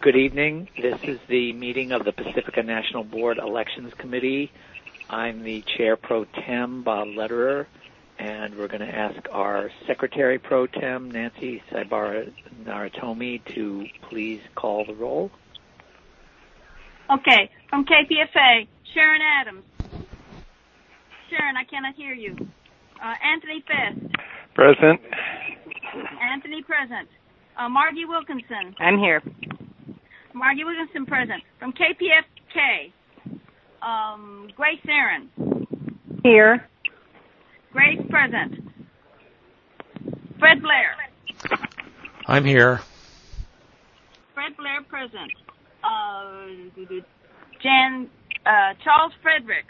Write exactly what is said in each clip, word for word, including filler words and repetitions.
Good evening. This is the meeting of the Pacifica National Board Elections Committee. I'm the Chair Pro Tem, Bob Lederer, and we're going to ask our Secretary Pro Tem, Nancy Saibara Naratomi, to please call the roll. Okay, from K P F A, Sharon Adams. Sharon, I cannot hear you. Uh, Anthony Fest. Present. Anthony present. Uh, Margie Wilkinson. I'm here. Margie Wilkinson present. From K P F K, um, Grace Aaron. Here. Grace present. Fred Blair. I'm here. Fred Blair present. Uh, Jan, uh, Charles Fredericks.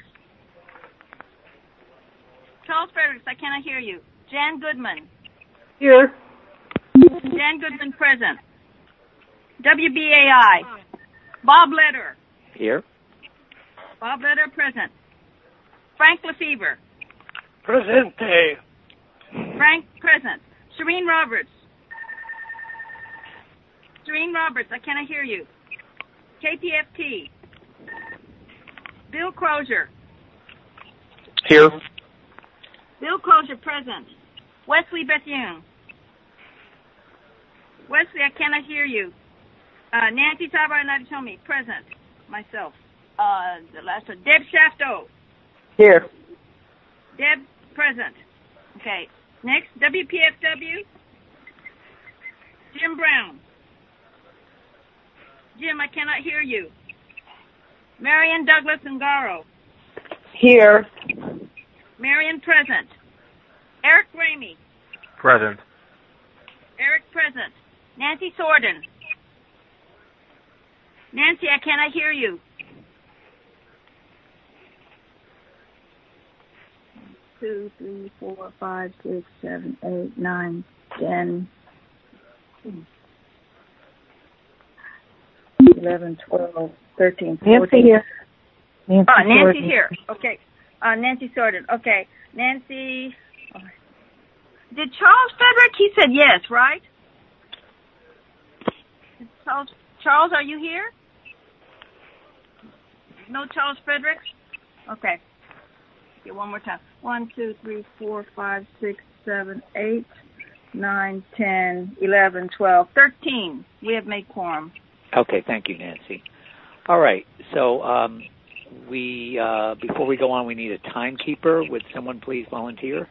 Charles Fredericks, I cannot hear you. Jan Goodman. Here. Jan Goodman present. W B A I. Bob Lederer. Here. Bob Lederer present. Frank Lefevre. Presente. Frank present. Serene Roberts. Serene Roberts, I cannot hear you. K P F T. Bill Crozier. Here. Bill Crozier present. Wesley Bethune. Wesley, I cannot hear you. Uh, Nancy Saibara Naratomi present. Myself. Uh, the last one. Deb Shafto. Here. Deb present. Okay. Next, W P F W. Jim Brown. Jim, I cannot hear you. Marion Douglas Ngaro. Here. Marion present. Eric Ramey. Present. Eric present. Nancy Sorden. Nancy, I cannot hear you. Two, three, four, five, six, seven, eight, nine, ten, eleven, twelve, thirteen, fourteen. Nancy here. Nancy Oh, Nancy Sorden. here. Okay. Uh, Nancy Sorden. Okay. Nancy. Oh. Did Charles Frederick? He said yes, right? Charles, Charles, are you here? No Charles Fredericks? Okay. Okay, one more time. One, two, three, four, five, six, seven, eight, nine, ten, eleven, twelve, thirteen. We have made quorum. Okay, thank you, Nancy. All right, so um, we uh, before we go on, we need a timekeeper. Would someone please volunteer?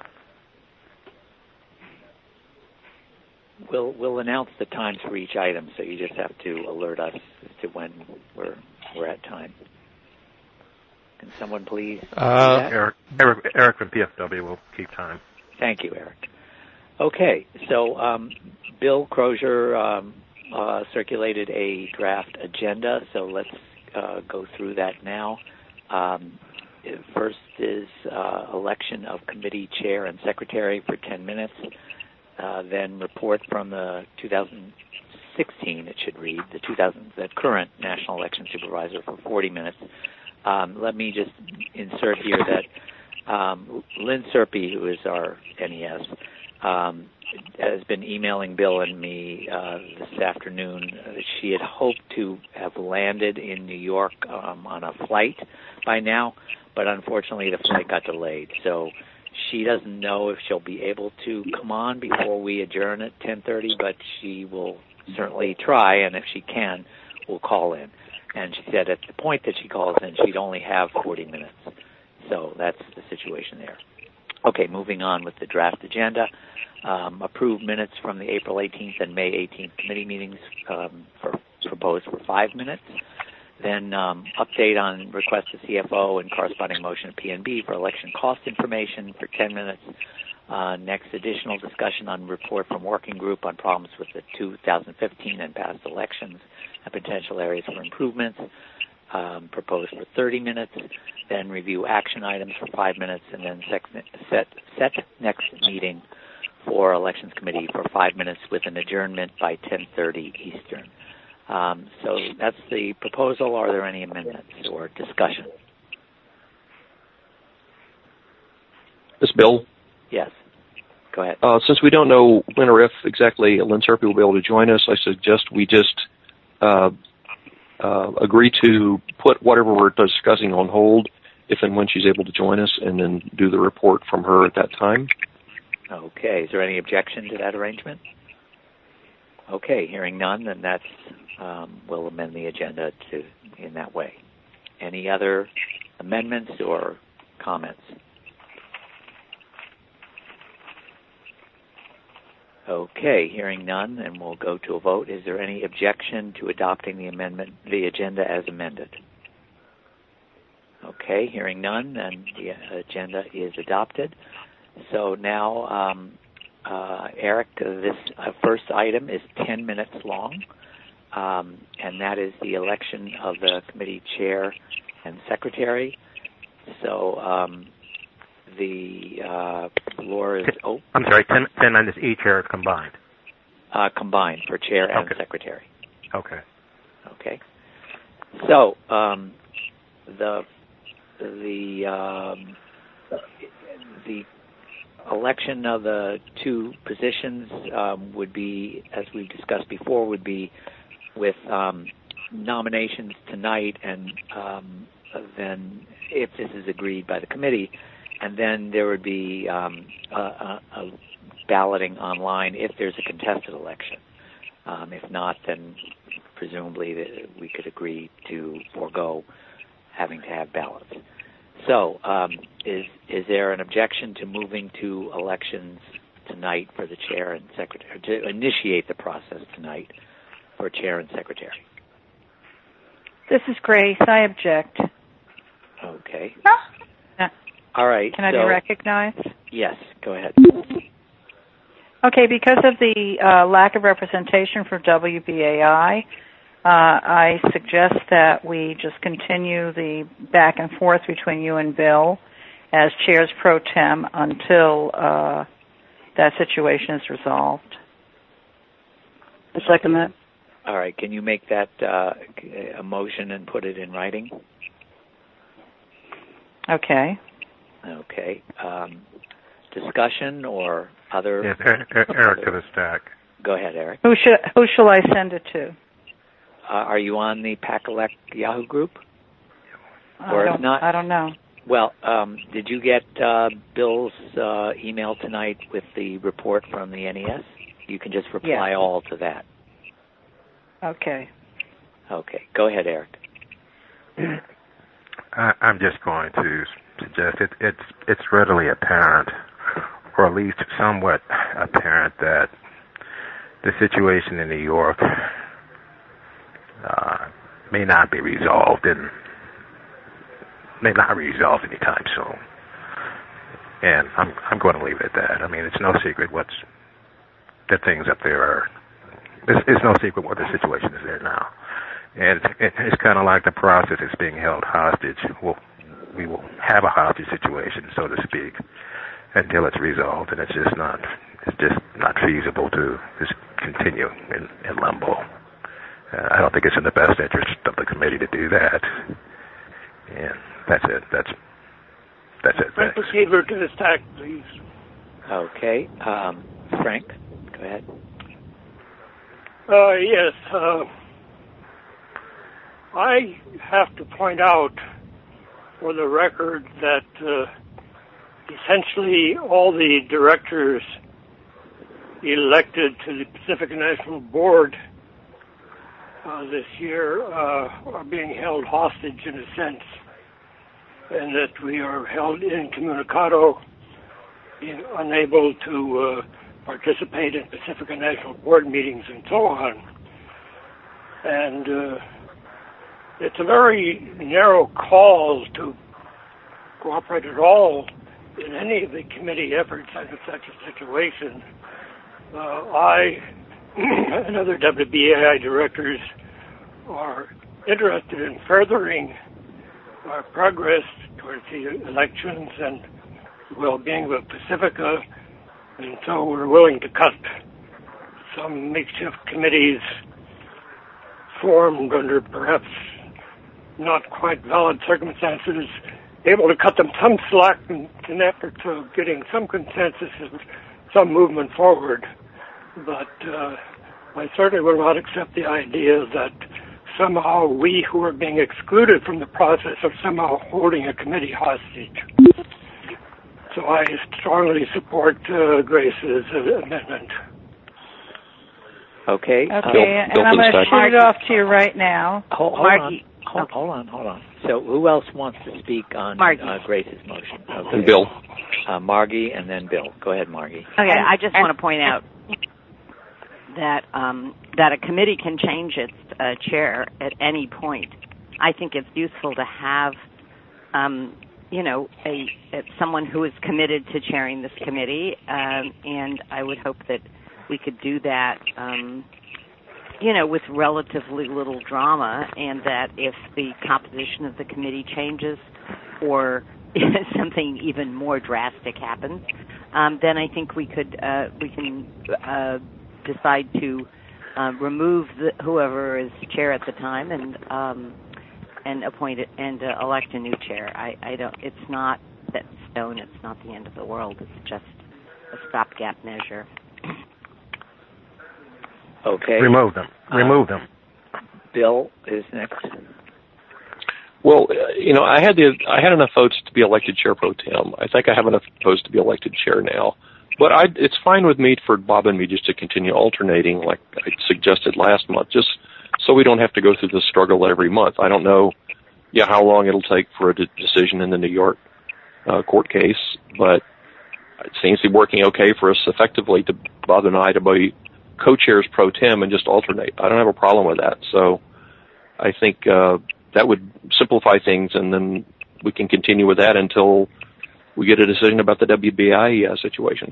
We'll we'll announce the times for each item, so you just have to alert us as to when we're we're at time. Can someone please? Uh, Eric, Eric, Eric from P F W will keep time. Thank you, Eric. Okay, so um, Bill Crozier um, uh, circulated a draft agenda, so let's uh, go through that now. Um, first is uh, election of committee chair and secretary for ten minutes. Uh, then report from the two thousand sixteen, it should read, the two thousand, the current National Election Supervisor for forty minutes. Um, let me just insert here that um, Lynn Serpy, who is our N E S, um, has been emailing Bill and me uh, this afternoon. She had hoped to have landed in New York um, on a flight by now, but unfortunately the flight got delayed. So she doesn't know if she'll be able to come on before we adjourn at ten thirty, but she will certainly try, and if she can, we'll call in. And she said at the point that she calls in, she'd only have forty minutes. So that's the situation there. Okay, moving on with the draft agenda. Um, approved minutes from the April eighteenth and May eighteenth committee meetings um, for, proposed for five minutes. Then um, update on request to C F O and corresponding motion to P N B for election cost information for ten minutes. Uh, next, additional discussion on report from working group on problems with the two thousand fifteen and past elections and potential areas for improvements, um, proposed for thirty minutes. Then review action items for five minutes, and then set, set, set next meeting for Elections Committee for five minutes with an adjournment by ten thirty Eastern. Um, so that's the proposal. Are there any amendments or discussion? This Bill? Yes. Go ahead. Uh, since we don't know when or if exactly Lynn Serpy will be able to join us, I suggest we just uh, uh, agree to put whatever we're discussing on hold if and when she's able to join us, and then do the report from her at that time. Okay. Is there any objection to that arrangement? Okay. Hearing none, then that's um, we'll amend the agenda to in that way. Any other amendments or comments? Okay, hearing none, and we'll go to a vote. Is there any objection to adopting the amendment, the agenda as amended? Okay, hearing none, and the agenda is adopted. So now, um, uh, Eric, this uh, first item is ten minutes long, um, and that is the election of the committee chair and secretary. So um, the uh, floor is open. I'm sorry, ten, ten minutes each or combined? Uh, combined for chair and okay. secretary. Okay. Okay. So um, the the um, the election of the two positions um, would be, as we've discussed before, would be with um, nominations tonight, and um, then if this is agreed by the committee, and then there would be um, a, a, a balloting online if there's a contested election. Um, if not, then presumably the, we could agree to forego having to have ballots. So, um, is is there an objection to moving to elections tonight for the chair and secretary, to initiate the process tonight for chair and secretary? This is Grace. I object. Okay. No. All right. Can I so, be recognized? Yes, go ahead. Okay, because of the uh, lack of representation for W B A I, uh, I suggest that we just continue the back and forth between you and Bill as chairs pro tem until uh, that situation is resolved. I second that. All right. Can you make that uh, a motion and put it in writing? Okay. Okay. Um, discussion or other? Yes, Eric, Eric to the stack. Go ahead, Eric. Who should who shall I send it to? Uh, are you on the PAC-Elect Yahoo group? I Or don't, if not, I don't know. Well, um, did you get uh, Bill's uh, email tonight with the report from the N E S? You can just reply yeah. all to that. Okay. Okay. Go ahead, Eric. I, I'm just going to suggest it, it's it's readily apparent, or at least somewhat apparent, that the situation in New York uh, may not be resolved in may not be resolved anytime soon. And I'm I'm going to leave it at that. I mean, it's no secret what's that things up there are. It's, it's no secret what the situation is there now. And it, it's kind of like the process is being held hostage. We'll, we will have a hostage situation, so to speak, until it's resolved, and it's just not it's just not feasible to just continue in, in limbo. Uh, I don't think it's in the best interest of the committee to do that. And that's it. That's that's it. Frank McKeever to the stack, please. Okay. Um, Frank, go ahead. Uh, yes. Uh, I have to point out for the record that uh, essentially all the directors elected to the Pacific National Board uh, this year uh, are being held hostage in a sense, and that we are held incommunicado, being unable to uh, participate in Pacific National Board meetings and so on. And uh, it's a very narrow call to cooperate at all in any of the committee efforts in such a situation. Uh, I and other W B A I directors are interested in furthering our progress towards the elections and the well-being of Pacifica, and so we're willing to cut some makeshift committees formed under perhaps not quite valid circumstances, able to cut them some slack in an effort of getting some consensus and some movement forward. But uh, I certainly will not accept the idea that somehow we who are being excluded from the process are somehow holding a committee hostage. So I strongly support uh, Grace's uh, amendment. Okay. Okay, uh, and I'm going to shoot it off to you right now. Hold, hold on. Hold, hold on, hold on. So who else wants to speak on uh, Grace's motion? Okay. And Bill. Uh, Margie and then Bill. Go ahead, Margie. Okay, I just want to point out that um, that a committee can change its uh, chair at any point. I think it's useful to have, um, you know, a, a someone who is committed to chairing this committee, um, and I would hope that we could do that, um, you know, with relatively little drama, and that if the composition of the committee changes or something even more drastic happens, um, then I think we could uh, we can uh, decide to uh, remove the, whoever is chair at the time and um, and appoint it and uh, elect a new chair. I, I don't. It's not set in stone. It's not the end of the world. It's just a stopgap measure. Okay. Remove them. Remove uh, them. Bill is next. Well, you know, I had the I had enough votes to be elected chair pro tem. I think I have enough votes to be elected chair now. But I, it's fine with me for Bob and me just to continue alternating, like I suggested last month, just so we don't have to go through this struggle every month. I don't know, yeah, how long it'll take for a de- decision in the New York uh, court case, but it seems to be working okay for us effectively to Bob and I to be co-chairs pro tem and just alternate. I don't have a problem with that. So I think uh, that would simplify things, and then we can continue with that until we get a decision about the W B I uh, situation.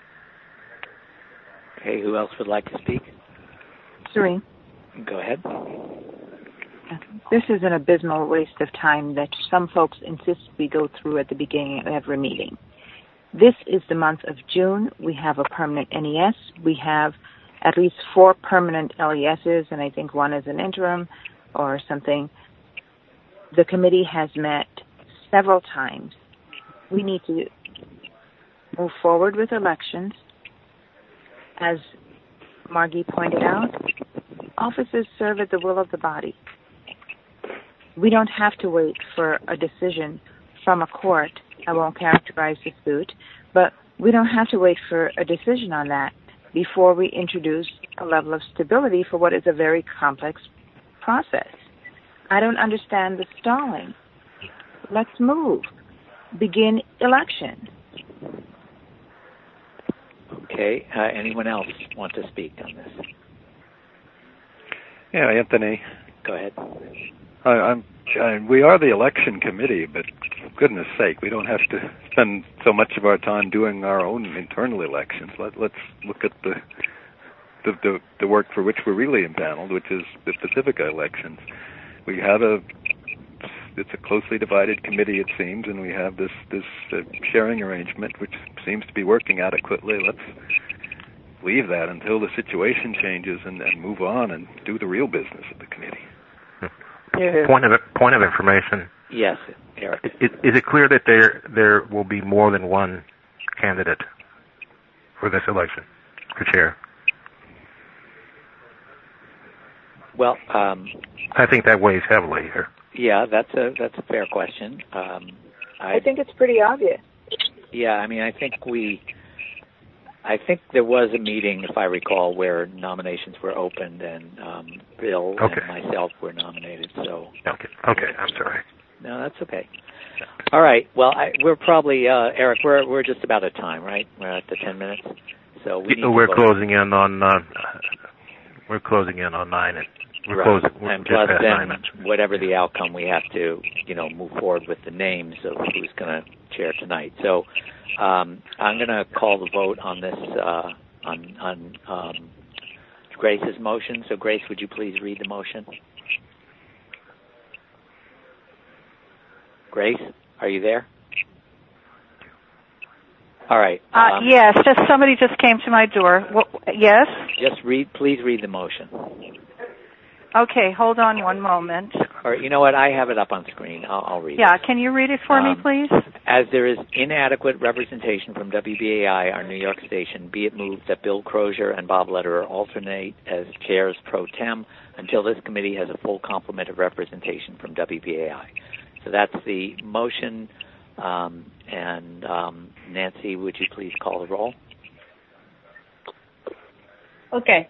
Okay, who else would like to speak? Serene. Go ahead. This is an abysmal waste of time that some folks insist we go through at the beginning of every meeting. This is the month of June. We have a permanent N E S. We have at least four permanent L E Ss, and I think one is an interim or something. The committee has met several times. We need to move forward with elections. As Margie pointed out, offices serve at the will of the body. We don't have to wait for a decision from a court. I won't characterize the suit, but we don't have to wait for a decision on that before we introduce a level of stability for what is a very complex process. I don't understand the stalling. Let's move. Begin elections. Okay. Uh, anyone else want to speak on this? Yeah, Anthony. Go ahead. I, I'm. I, we are the election committee, but for goodness sake, we don't have to spend so much of our time doing our own internal elections. Let, let's look at the, the the the work for which we're really impaneled, which is the Pacifica elections. We have a it's a closely divided committee, it seems, and we have this this uh, sharing arrangement, which seems to be working adequately. Let's leave that until the situation changes and, and move on and do the real business of the committee. Yeah. Point of point of information. Yes, Eric. Is, is it clear that there there will be more than one candidate for this election for chair? Well, um, I think that weighs heavily here. Yeah, that's a that's a fair question. Um, I, I think it's pretty obvious. Yeah, I mean, I think we, I think there was a meeting, if I recall, where nominations were opened and um, Bill okay. and myself were nominated. So okay, okay, I'm sorry. No, that's okay. All right. Well, I, we're probably uh, Eric. We're we're just about at time, right? We're at the ten minutes. So we need we're to closing in on uh, we're closing in on nine. And we're right. closing. We're and just plus, past then nine minutes. whatever the outcome, we have to you know move forward with the names of who's going to chair tonight. So um, I'm going to call the vote on this uh, on on um, Grace's motion. So Grace, would you please read the motion? Grace, are you there? All right. Uh, um, yes, just somebody just came to my door. Well, yes? Just read, please read the motion. Okay, hold on one moment. Or you know what? I have it up on screen. I'll, I'll read yeah, it. can you read it for um, me, please? as there is inadequate representation from W B A I, our New York station, be it moved that Bill Crozier and Bob Lederer alternate as chairs pro tem until this committee has a full complement of representation from W B A I. So that's the motion. Um, and um, Nancy, would you please call the roll? Okay.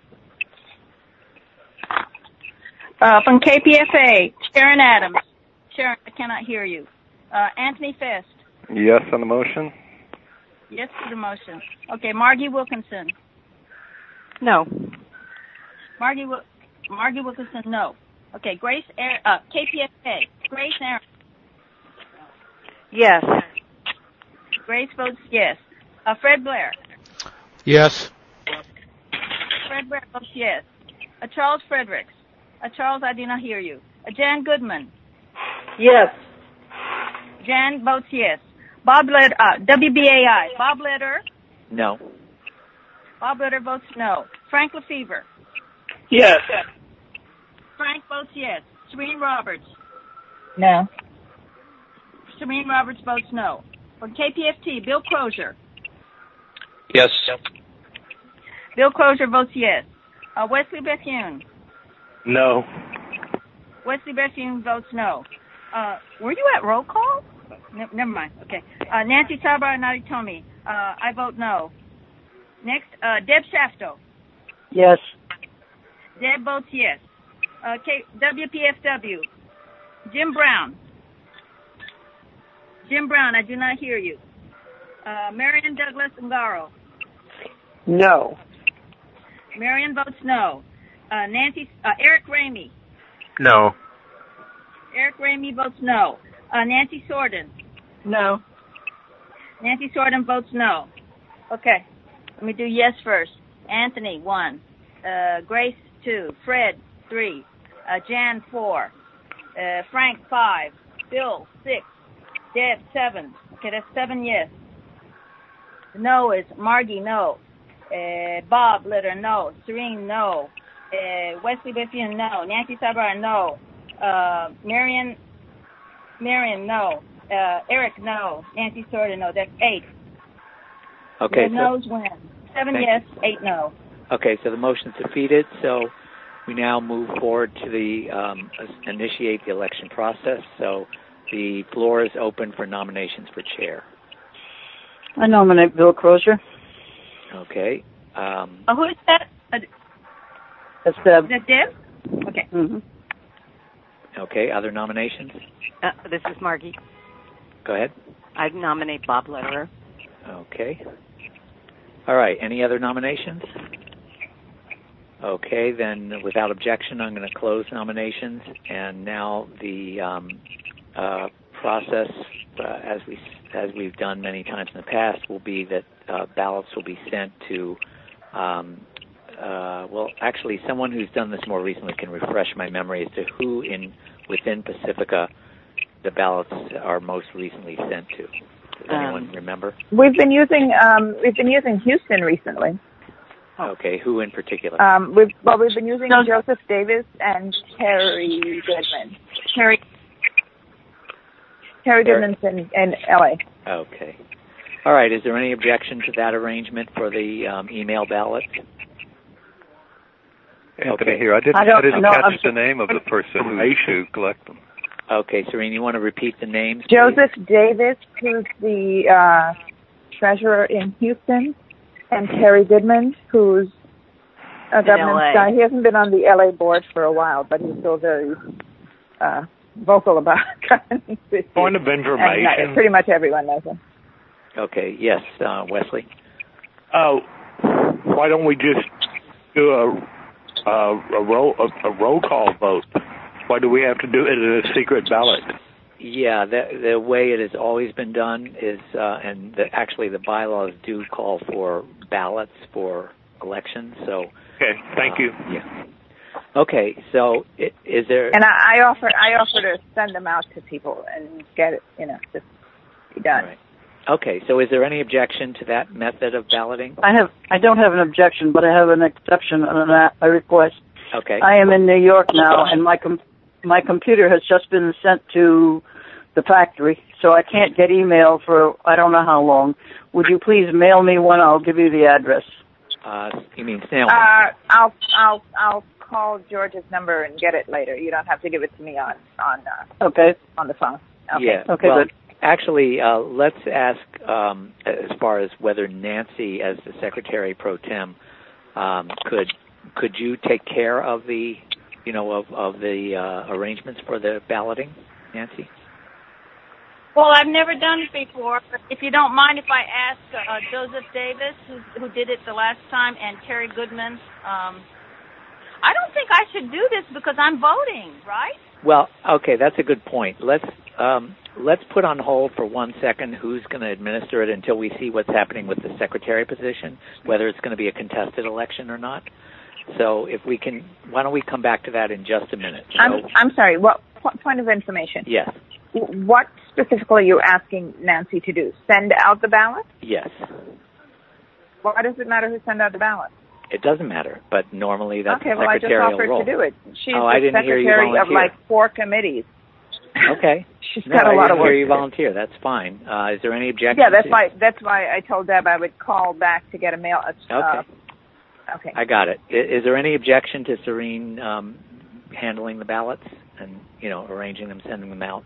Uh, from K P F A, Sharon Adams. Sharon, I cannot hear you. Uh, Anthony Fest. Yes on the motion? Yes to the motion. Okay, Margie Wilkinson. No. Margie, Margie Wilkinson, no. Okay, Grace, uh, K P F A, Grace Aaron. Yes. Grace votes yes. Uh, Fred Blair. Yes. Fred Blair votes yes. Uh, Charles Fredericks. Uh, Charles, I do not hear you. Uh, Jan Goodman. Yes. Jan votes yes. Bob Leder, uh, W B A I. Bob Leder. No. Bob Leder votes no. Frank Lefevre. Yes. Frank votes yes. Serene Roberts. No. Serene Roberts votes no. For K P F T, Bill Crozier. Yes. Bill Crozier votes yes. Uh, Wesley Bethune. No. Wesley Bethune votes no. Uh, were you at roll call? Ne- never mind. Okay. Uh, Nancy Tabar Naritomi. Uh, I vote no. Next, uh, Deb Shafto. Yes. Deb votes yes. Uh, K- W P F W. Jim Brown. Jim Brown, I do not hear you. Uh, Marion Douglas Ngaro. No. Marion votes no. Uh, Nancy, uh, Eric Ramey. No. Eric Ramey votes no. Uh, Nancy Sorden. No. Nancy Sorden votes no. Okay. Let me do yes first. Anthony, one. Uh, Grace, two. Fred, three. Uh, Jan, four. Uh, Frank, five. Bill, six. Deb, seven. Okay, that's seven yes. No is Margie, no. Uh, Bob Litter, no. Serene, no. Uh, Wesley Bethune, no. Nancy Sabar, no. Uh, Marion, Marion, no. Uh, Eric, no. Nancy Sorda, no. That's eight. Okay. The so, no's win. Seven thank yes, eight no. Okay, so the motion's defeated. So we now move forward to the um, initiate the election process. So the floor is open for nominations for chair. I nominate Bill Crozier. Okay. Um, Oh, who is that? Uh, That's Deb. is that Deb? Okay. Mm-hmm. okay. Other nominations? Uh, this is Margie. Go ahead. I nominate Bob Lederer. Okay. All right. Any other nominations? Okay. Then, without objection, I'm going to close nominations. And now the um, uh, process, uh, as we as we've done many times in the past, will be that uh, ballots will be sent to. Um, uh, well, actually, someone who's done this more recently can refresh my memory as to who in within Pacifica the ballots are most recently sent to. Does anyone um, remember? We've been using um, we've been using Houston recently. Okay, who in particular? Um, we've well, we've been using no. Joseph Davis and Terry Goodman. Terry Terry Goodman's in, in L A. Okay. All right. Is there any objection to that arrangement for the um, email ballot? Anthony okay. here. I didn't, I I didn't no, catch I'm, the name of the person who to collect them. Okay, Serene, you want to repeat the names? Joseph please? Davis, who's the uh, treasurer in Houston, and Terry Goodman, who's a government guy. He hasn't been on the L A board for a while, but he's still very uh, vocal about government issues. Point of information. And, uh, pretty much everyone knows him. Okay, yes, uh, Wesley? Uh, why don't we just do a, a, a, roll, a, a roll call vote? Why do we have to do it in a secret ballot? Yeah, the, the way it has always been done is, uh, and the, actually the bylaws do call for ballots for elections. So. Okay, thank uh, you. Yeah. Okay, so it, is there? And I, I offer, I offer to send them out to people and get it, you know, just be done. Right. Okay, so is there any objection to that method of balloting? I have, I don't have an objection, but I have an exception and a request. Okay. I am in New York now, and my com- my computer has just been sent to the factory, so I can't get email for I don't know how long. Would you please mail me one? I'll give you the address. Uh, you mean snail? Uh, I'll I'll I'll call George's number and get it later. You don't have to give it to me on on uh, okay on the phone. Okay. Yeah. Okay. Well, good. actually, uh, let's ask um, as far as whether Nancy, as the Secretary Pro Tem, um, could could you take care of the you know of of the uh, arrangements for the balloting, Nancy? Well, I've never done it before. But if you don't mind, if I ask uh, Joseph Davis, who, who did it the last time, and Terry Goodman, um, I don't think I should do this because I'm voting, right? Well, okay, that's a good point. Let's um, let's put on hold for one second who's going to administer it until we see what's happening with the secretary position, whether it's going to be a contested election or not. So, if we can, why don't we come back to that in just a minute? So, I'm I'm sorry. What point of information? Yes. What specifically are you asking Nancy to do? Send out the ballot? Yes. Why does it matter who sends out the ballot? It doesn't matter, but normally that's okay, the well, secretarial I just offered role. to do it. She's oh, the I didn't hear you secretary of volunteer. like four committees. Okay. She's no, got I a lot didn't of work. hear you volunteer. That's fine. Uh, is there any objection? Yeah, that's to... why. That's why I told Deb I would call back to get a mail. Uh, okay. Okay. I got it. Is, is there any objection to Serene um, handling the ballots and you know arranging them, sending them out?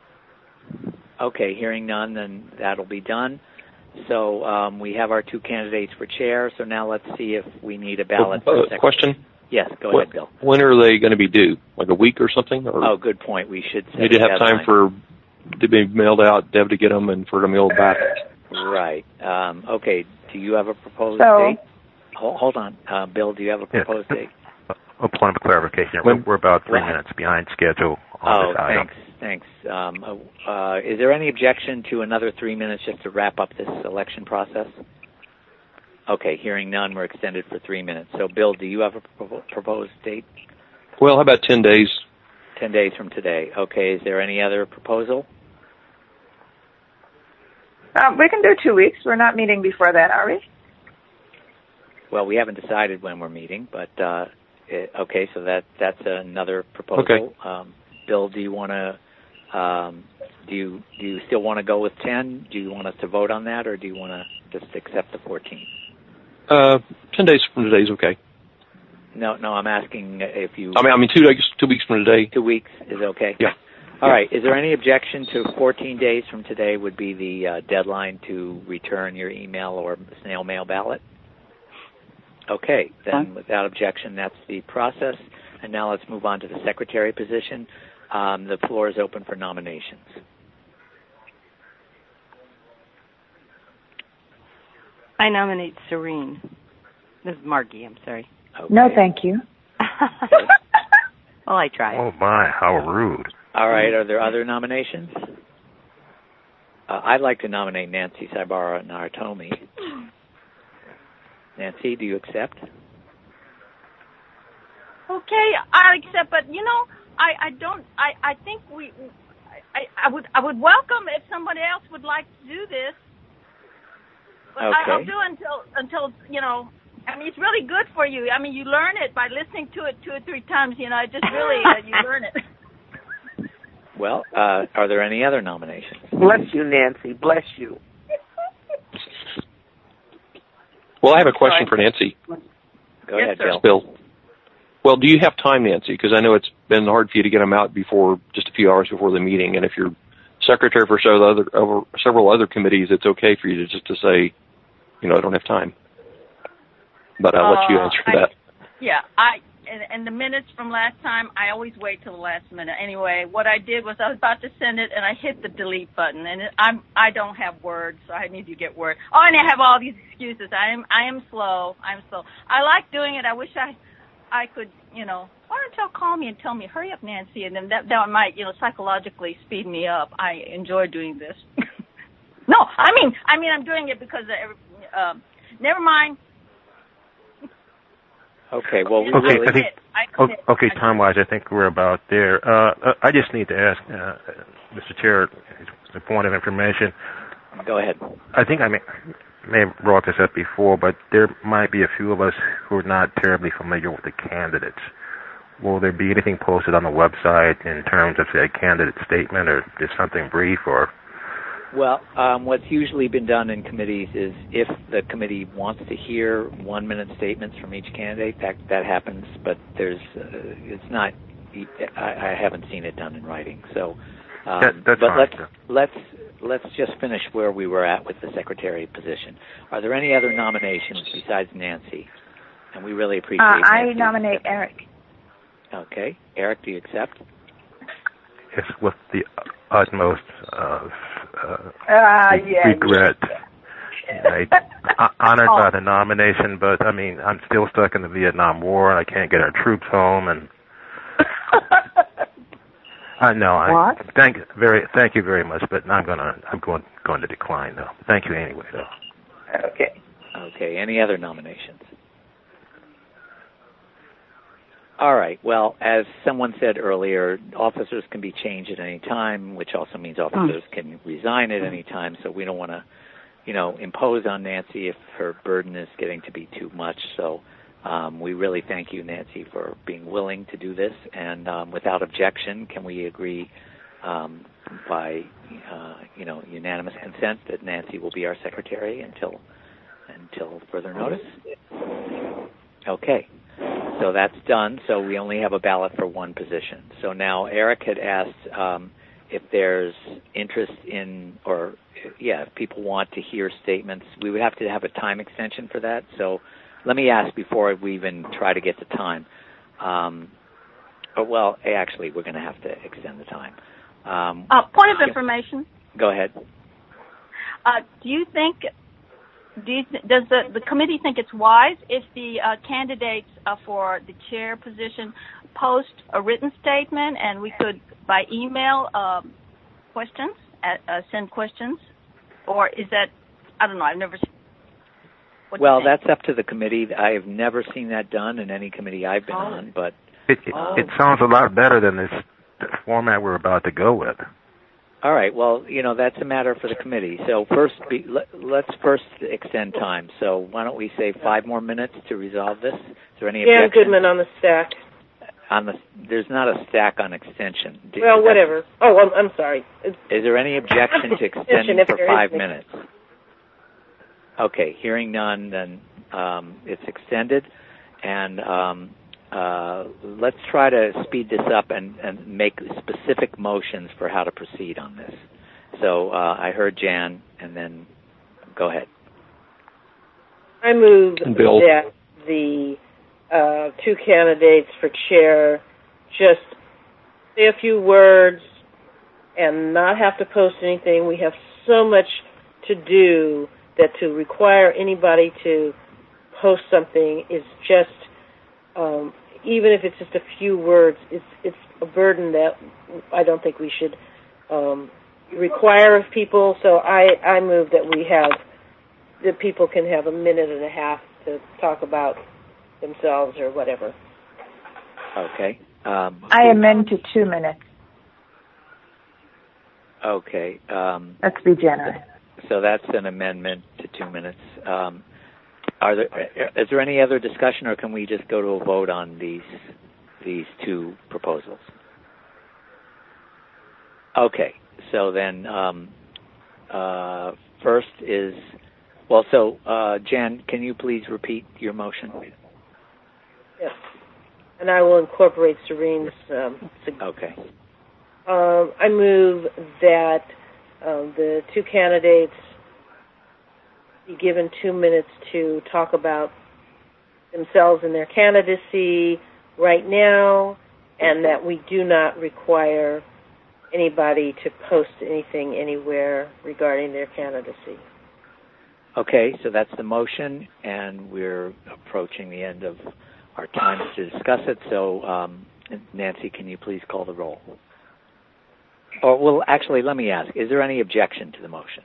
Okay, hearing none, then that'll be done. So um, we have our two candidates for chair. So now let's see if we need a ballot. Uh, for uh, secretary. question? Yes, go what, ahead, Bill. When are they going to be due? Like a week or something? Or oh, good point. We should set need to a have deadline. time for to be mailed out, Deb to get them, and for them mailed back. Right. Um, okay. Do you have a proposed so, date? Hold, hold on, uh, Bill. Do you have a proposed yeah. date? A point of clarification. We're, we're about three what? minutes behind schedule on oh, this item. thanks. Thanks. Um, uh, is there any objection to another three minutes just to wrap up this election process? Okay, hearing none, we're extended for three minutes. So, Bill, do you have a pro- proposed date? Well, how about ten days? Ten days from today. Okay, is there any other proposal? Um, we can do two weeks. We're not meeting before that, are we? Well, we haven't decided when we're meeting, but uh, it, okay, so that that's another proposal. Okay. Um, Bill, do you want to? Um, do you do you still want to go with ten? Do you want us to vote on that, or do you want to just accept the fourteen? Uh, ten days from today is okay. No, no, I'm asking if you. I mean, I mean, two days, two weeks from today. Two weeks is okay. Yeah. All yeah. right. Is there any objection to fourteen days from today would be the uh, deadline to return your email or snail mail ballot? Okay. Then, huh? without objection, that's the process. And now let's move on to the secretary position. Um, the floor is open for nominations. I nominate Serene. This is Margie, I'm sorry. Okay. No, thank you. Well, I tried. Oh, my, how rude. All right, are there other nominations? Uh, I'd like to nominate Nancy Saibara Naratomi. Nancy, do you accept? Okay, I accept, but you know, I, I don't, I, I think we, I, I would, I would welcome if somebody else would like to do this. But okay. I, I'll do until, until, you know, I mean, it's really good for you. I mean, you learn it by listening to it two or three times, you know, it just really, uh, you learn it. Well, uh, are there any other nominations? Bless you, Nancy. Bless you. Well, I have a question for Nancy. Go yes, ahead, sir. Bill. Bill. Well, do you have time, Nancy? Because I know it's been hard for you to get them out before, just a few hours before the meeting. And if you're secretary for several other, over several other committees, it's okay for you to just to say, you know, I don't have time. But I'll uh, let you answer I, that. Yeah, I and, and the minutes from last time, I always wait till the last minute. Anyway, what I did was I was about to send it, and I hit the delete button. And it, I'm I don't have Word, so I need to get Word. Oh, and I have all these excuses. I am I am slow. I'm slow. I like doing it. I wish I I could, you know. Why don't y'all call me and tell me, hurry up, Nancy, and then that that might, you know, psychologically speed me up. I enjoy doing this. no, I mean I mean I'm doing it because uh, uh, never mind. Okay, well, we okay, really... I think, I okay, time-wise, I think we're about there. Uh, I just need to ask, uh, Mister Chair, a point of information. Go ahead. I think I may, may have brought this up before, but there might be a few of us who are not terribly familiar with the candidates. Will there be anything posted on the website in terms of, say, a candidate statement or just something brief, or Well, um, what's usually been done in committees is if the committee wants to hear one-minute statements from each candidate, that that happens. But there's, uh, it's not. I, I haven't seen it done in writing. So, um, that, that's but fine. let's let's let's just finish where we were at with the secretary position. Are there any other nominations besides Nancy? And we really appreciate. Uh, I Nancy. nominate Eric. Okay, Eric, do you accept? Yes, with the utmost of uh, uh, yeah, regret. Yeah. I, honored oh. by the nomination, but I mean, I'm still stuck in the Vietnam War. I can't get our troops home, and I know. I what? thank very, thank you very much, but I'm gonna, I'm going, going to decline though. Thank you anyway, though. Okay. Okay. Any other nominations? All right. Well, as someone said earlier, officers can be changed at any time, which also means officers mm. can resign at any time. So we don't want to, you know, impose on Nancy if her burden is getting to be too much. So um, we really thank you, Nancy, for being willing to do this. And um, without objection, can we agree um, by, uh, you know, unanimous consent that Nancy will be our secretary until until further notice? Okay. So that's done. So we only have a ballot for one position. So now Eric had asked um, if there's interest in, or yeah, if people want to hear statements. We would have to have a time extension for that. So let me ask before we even try to get the time. Um, oh, well, actually, we're going to have to extend the time. Um, uh, point of information. Go ahead. Uh, do you think? Do you th- does the, the committee think it's wise if the uh, candidates uh, for the chair position post a written statement and we could, by email, um, questions, uh, send questions? Or is that, I don't know, I've never seen. What well, that's up to the committee. I have never seen that done in any committee I've been oh. on, but... It, it, oh. it sounds a lot better than this format we're about to go with. All right. Well, you know, that's a matter for the committee. So first, be, let, let's first extend time. So why don't we say five more minutes to resolve this? Is there any Dan objection? Goodman on the stack. On the, there's not a stack on extension. Well, is whatever. That, oh, I'm, I'm sorry. It's, is there any objection to extending for five minutes? Okay. Hearing none, then um, it's extended. And um, uh, let's try to speed this up and, and make specific motions for how to proceed on this. So uh, I heard Jan, and then go ahead. I move Bill. that the uh, two candidates for chair just say a few words and not have to post anything. We have so much to do that to require anybody to post something is just um, even if it's just a few words, it's it's a burden that I don't think we should um, require of people. So I, I move that we have, that people can have a minute and a half to talk about themselves or whatever. Okay. Um, I amend to two minutes. Okay. Um, Let's be generous. So that's an amendment to two minutes. Um, Are there, is there any other discussion, or can we just go to a vote on these these two proposals? Okay, so then um, uh, first is, well, so uh, Jan, can you please repeat your motion? Yes, and I will incorporate Serene's um, okay. Um, I move that um, the two candidates be given two minutes to talk about themselves and their candidacy right now, and that we do not require anybody to post anything anywhere regarding their candidacy. Okay, so that's the motion, and we're approaching the end of our time to discuss it. So, um, Nancy, can you please call the roll? Or, well, actually, let me ask, is there any objection to the motion?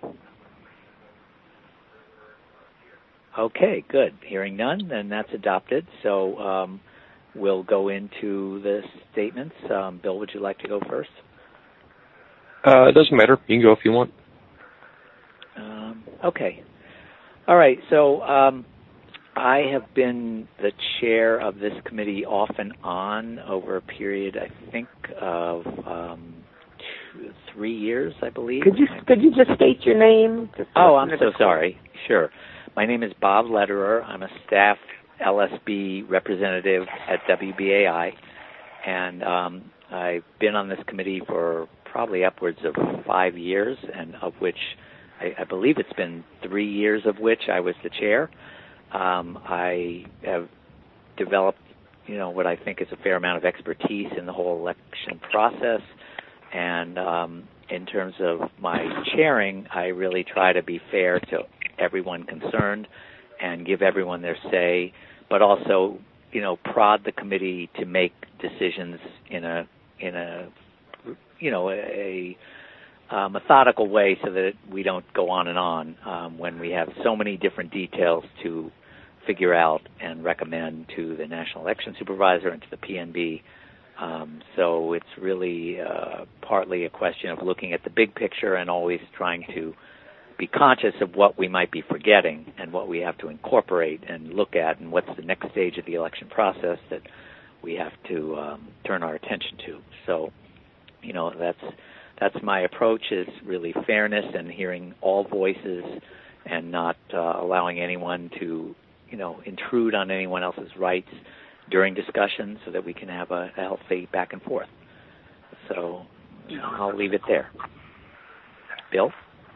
Okay, good. Hearing none, then that's adopted. So um, we'll go into the statements. Um, Bill, would you like to go first? Uh, it doesn't matter. You can go if you want. Um, okay. All right. So um, I have been the chair of this committee off and on over a period, I think, of um, two, three years, I believe. Could you could you just state your name? Just oh, I'm so sorry. Sure. My name is Bob Lederer. I'm a staff L S B representative at W B A I, and um, I've been on this committee for probably upwards of five years, and of which I, I believe it's been three years of which I was the chair. Um, I have developed, you know, what I think is a fair amount of expertise in the whole election process, and um, in terms of my chairing, I really try to be fair to everyone concerned and give everyone their say, but also, you know, prod the committee to make decisions in a in a you know a, a methodical way, so that we don't go on and on um, when we have so many different details to figure out and recommend to the National Election Supervisor and to the P N B. Um, so it's really uh, partly a question of looking at the big picture and always trying to be conscious of what we might be forgetting and what we have to incorporate and look at, and what's the next stage of the election process that we have to um, turn our attention to. So, you know, that's that's my approach, is really fairness and hearing all voices and not uh, allowing anyone to, you know, intrude on anyone else's rights during discussion, so that we can have a, a healthy back and forth. So, you know, I'll leave it there. Bill?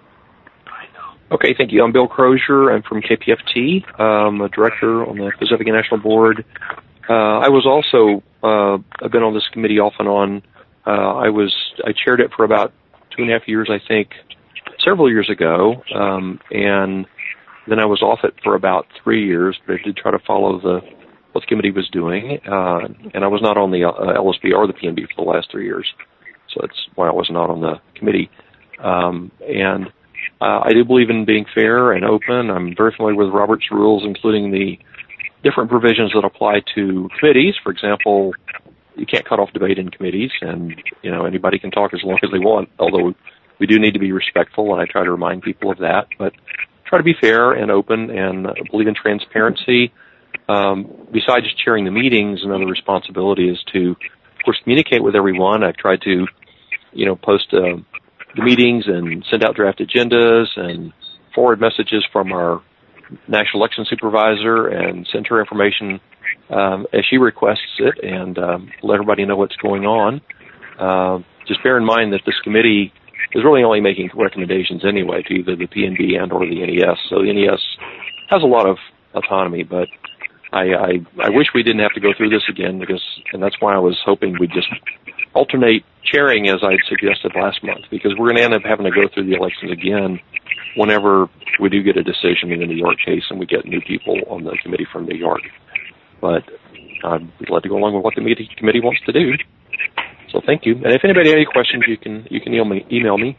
Okay, thank you. I'm Bill Crozier. I'm from K P F T. I'm a director on the Pacific National Board. Uh, I was also, uh, I've been on this committee off and on. Uh, I was, I chaired it for about two and a half years, I think, several years ago, um, and then I was off it for about three years, but I did try to follow the what the committee was doing, uh, and I was not on the uh, L S B or the P N B for the last three years, so that's why I was not on the committee. Um, and uh, I do believe in being fair and open. I'm very familiar with Robert's rules, including the different provisions that apply to committees. For example, you can't cut off debate in committees, and you know anybody can talk as long as they want, although we do need to be respectful, and I try to remind people of that. But try to be fair and open, and uh, believe in transparency. Um, besides chairing the meetings, another responsibility is to, of course, communicate with everyone. I've tried to, you know, post uh, the meetings and send out draft agendas and forward messages from our National Election Supervisor and send her information um, as she requests it, and um, let everybody know what's going on. Uh, just bear in mind that this committee is really only making recommendations anyway to either the P N B and or the N E S. So the N E S has a lot of autonomy, but I, I, I wish we didn't have to go through this again, because, and that's why I was hoping we'd just alternate chairing as I had suggested last month, because we're going to end up having to go through the elections again whenever we do get a decision in the New York case and we get new people on the committee from New York. But I'd like to go along with what the committee wants to do. So thank you. And if anybody has any questions, you can you can email me. Email me.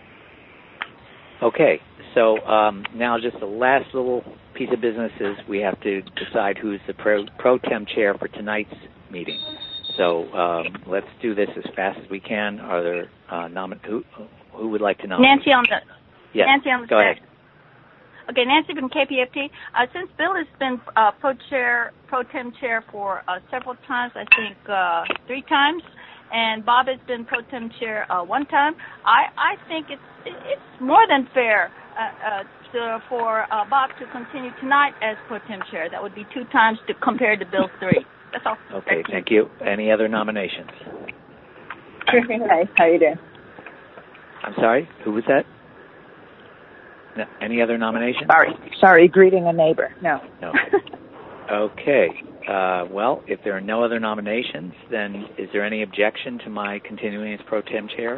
Okay. So um, now just the last little piece of business is we have to decide who's the pro, pro tem chair for tonight's meeting. So um, let's do this as fast as we can. Are there uh, nomin- who who would like to nominate? Nancy on the yes. Nancy on the Go ahead. Okay, Nancy from K P F T. Uh, since Bill has been uh, pro chair, pro tem chair for uh, several times, I think uh, three times, and Bob has been pro tem chair uh, one time, I, I think it's it's more than fair uh, uh, to, for uh, Bob to continue tonight as pro tem chair. That would be two times to, compared to Bill's three. That's all. Okay, thank you. Any other nominations? Hi, how you doing? I'm sorry, who was that? No, any other nominations? Sorry, sorry, greeting a neighbor. No. No. Okay. Uh, well, if there are no other nominations, then is there any objection to my continuing as pro tem chair?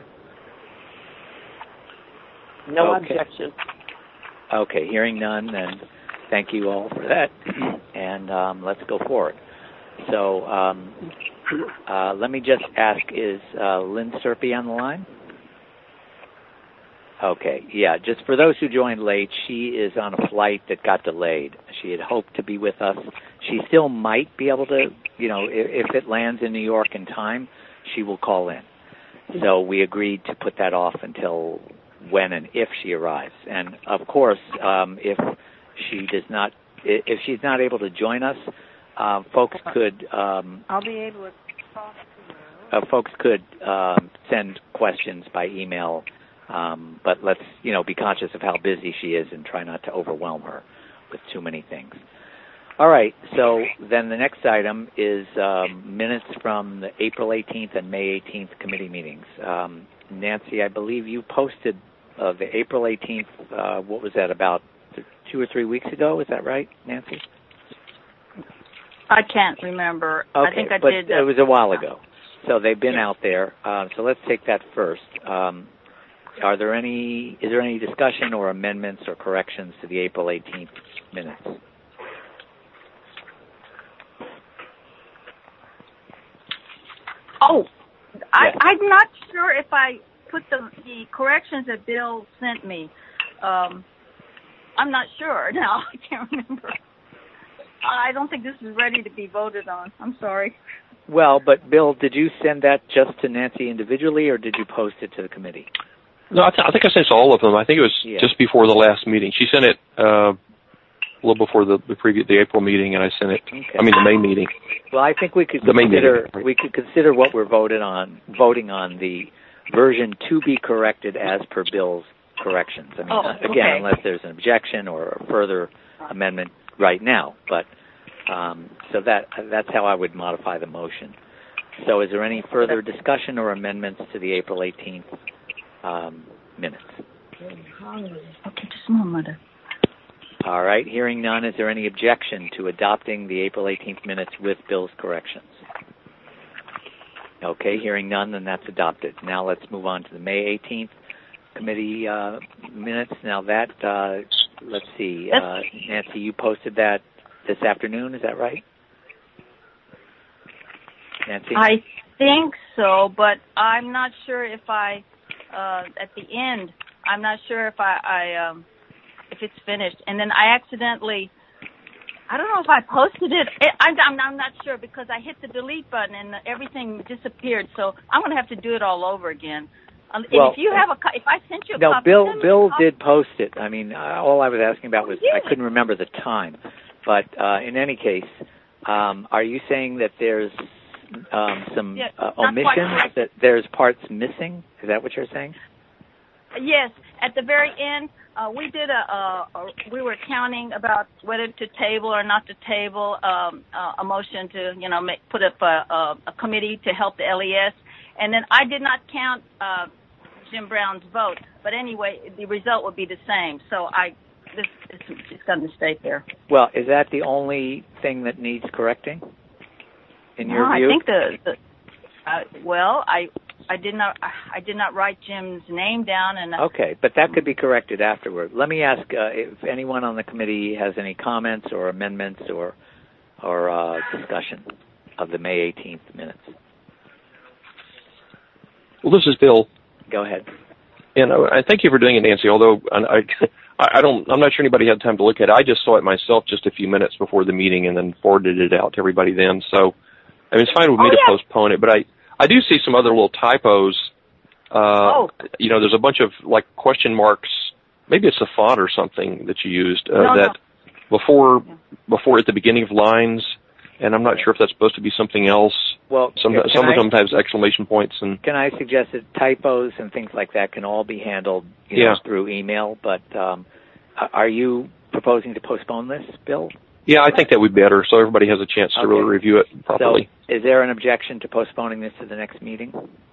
No okay. objection. Okay, hearing none, then thank you all for that, and um, let's go forward. So um, uh, let me just ask, is uh, Lynn Serpy on the line? Okay, yeah, just for those who joined late, she is on a flight that got delayed. She had hoped to be with us. She still might be able to, you know, if, if it lands in New York in time, she will call in. So we agreed to put that off until when and if she arrives. And, of course, um, if she does not, if she's not able to join us, uh, folks could... Um, I'll be able to talk to her. uh, folks could um, send questions by email, um, but let's you know be conscious of how busy she is and try not to overwhelm her with too many things. All right, so then the next item is um, minutes from the April eighteenth and May eighteenth committee meetings. Um, Nancy, I believe you posted uh, the April eighteenth, uh, what was that, about two or three weeks ago? Is that right, Nancy? I can't remember. Okay, I think I but did. it was a while ago. So they've been out there. Uh, so let's take that first. Um, are there any, is there any discussion or amendments or corrections to the April eighteenth minutes? Oh, I, yes. I'm not sure if I put the, the corrections that Bill sent me. Um, I'm not sure now. I can't remember. I don't think this is ready to be voted on. I'm sorry. Well, but Bill, did you send that just to Nancy individually, or did you post it to the committee? No, I, th- I think I sent all of them. I think it was yeah. just before the last meeting. She sent it uh, a little before the the, previous, the April meeting, and I sent it. Okay. I mean the May meeting. Well, I think we could the consider we could consider what we're voted on, voting on the version to be corrected as per Bill's corrections. I mean, oh, again, okay. unless there's an objection or a further amendment right now. But um, so that that's how I would modify the motion. So, is there any further discussion or amendments to the April eighteenth um, minutes? Okay, just a moment. All right. Hearing none, is there any objection to adopting the April eighteenth minutes with Bill's corrections? Okay. Hearing none, then that's adopted. Now let's move on to the May eighteenth committee uh, minutes. Now that, uh, let's see, uh, Nancy, you posted that this afternoon. Is that right? Nancy? I think so, but I'm not sure if I, uh, at the end, I'm not sure if I, I um, if it's finished. And then I accidentally, I don't know if I posted it. I'm, I'm, I'm not sure because I hit the delete button and everything disappeared. So I'm going to have to do it all over again. Um, well, and if you have a, if I sent you a no, copy, Bill, send me Bill a copy. did post it. I mean, uh, all I was asking about was Yeah. I couldn't remember the time. But uh, in any case, um, are you saying that there's um, some Yeah, uh, not quite omissions? correct. That there's parts missing? Is that what you're saying? Yes, at the very end, uh, we did a, a, a, we were counting about whether to table or not to table um, uh, a motion to, you know, make, put up a, a, a committee to help the L E S. And then I did not count uh, Jim Brown's vote. But anyway, the result would be the same. So I, this, it's, it's got a mistake there. Well, is that the only thing that needs correcting, in your no, view? I think the, the uh, well, I I did not I did not write Jim's name down, and uh, Okay, but that could be corrected afterward. Let me ask uh, if anyone on the committee has any comments or amendments or or uh, discussion of the May eighteenth minutes. Well, this is Bill. Go ahead. And I thank you for doing it, Nancy. Although I, I don't, I'm not sure anybody had time to look at it. I just saw it myself just a few minutes before the meeting, and then forwarded it out to everybody then. So, I mean, it's fine with me oh, to yeah. postpone it, but I, I do see some other little typos. Uh, oh. You know, there's a bunch of like question marks. Maybe it's the font or something that you used uh, no, that no. before, before at the beginning of lines. And I'm not sure if that's supposed to be something else. Well, some can some I, of them have exclamation points and. Can I suggest that typos and things like that can all be handled, you yeah. know, through email? But um, are you proposing to postpone this, Bill? Yeah, I think that would be better, so everybody has a chance to Okay. really review it properly. So, is there an objection to postponing this to the next meeting?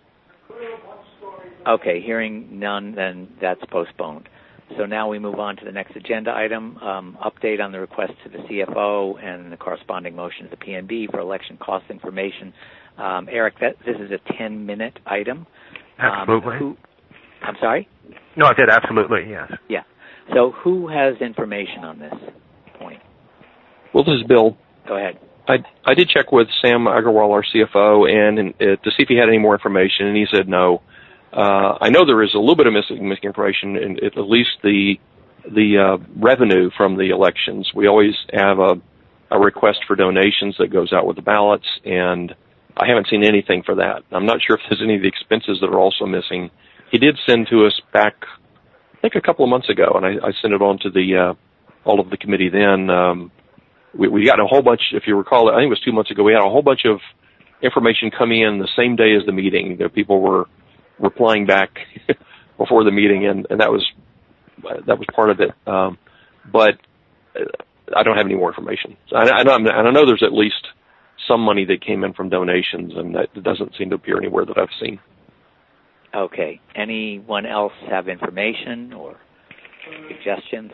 Okay, hearing none, then that's postponed. So now we move on to the next agenda item, um, update on the request to the C F O and the corresponding motion to the P N B for election cost information. Um, Eric, that, this is a ten-minute item. Absolutely. Um, who, I'm sorry? No, I said absolutely, yes. Yeah. So who has information on this point? Well, this is Bill. Go ahead. I, I did check with Sam Agarwal, our C F O, and, and uh, to see if he had any more information, and he said no. Uh, I know there is a little bit of missing, missing information, in, at least the the uh, revenue from the elections. We always have a, a request for donations that goes out with the ballots, and I haven't seen anything for that. I'm not sure if there's any of the expenses that are also missing. He did send to us back, I think, a couple of months ago, and I, I sent it on to the uh, all of the committee then. Um, we, we got a whole bunch, if you recall, I think it was two months ago, we had a whole bunch of information come in the same day as the meeting. You know, people were replying back before the meeting, and, and that was that was part of it. Um, but I don't have any more information. So I, I know, and I know there's at least some money that came in from donations, and that doesn't seem to appear anywhere that I've seen. Okay. Anyone else have information or suggestions?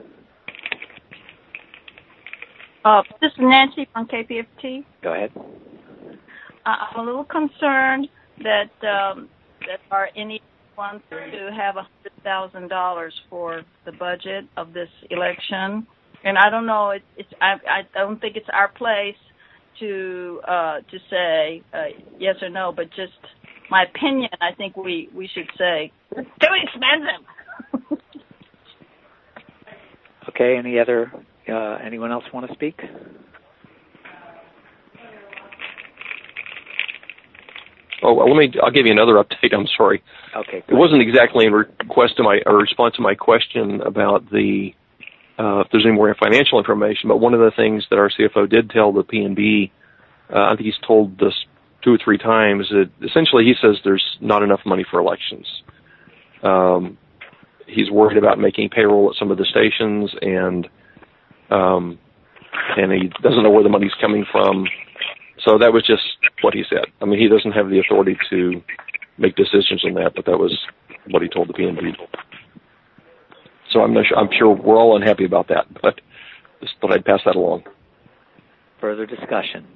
Uh, this is Nancy from K P F T. Go ahead. Uh, I'm a little concerned that um, that our N E S wants to have one hundred thousand dollars for the budget of this election, and I don't know. It, it's I, I don't think it's our place to uh, to say uh, yes or no, but just my opinion. I think we, we should say it's too expensive. Okay. Any other? Uh, anyone else want to speak? Oh, well, let me. I'll give you another update. I'm sorry. Okay. It wasn't exactly in request to my or response to my question about the uh, if there's any more financial information. But one of the things that our C F O did tell the P N B, uh, I think he's told this two or three times. That essentially, he says there's not enough money for elections. Um, he's worried about making payroll at some of the stations, and um, and he doesn't know where the money's coming from. So that was just what he said. I mean, he doesn't have the authority to make decisions on that, but that was what he told the P N B. So I'm not sure, I'm sure we're all unhappy about that, but just thought I'd pass that along. Further discussion.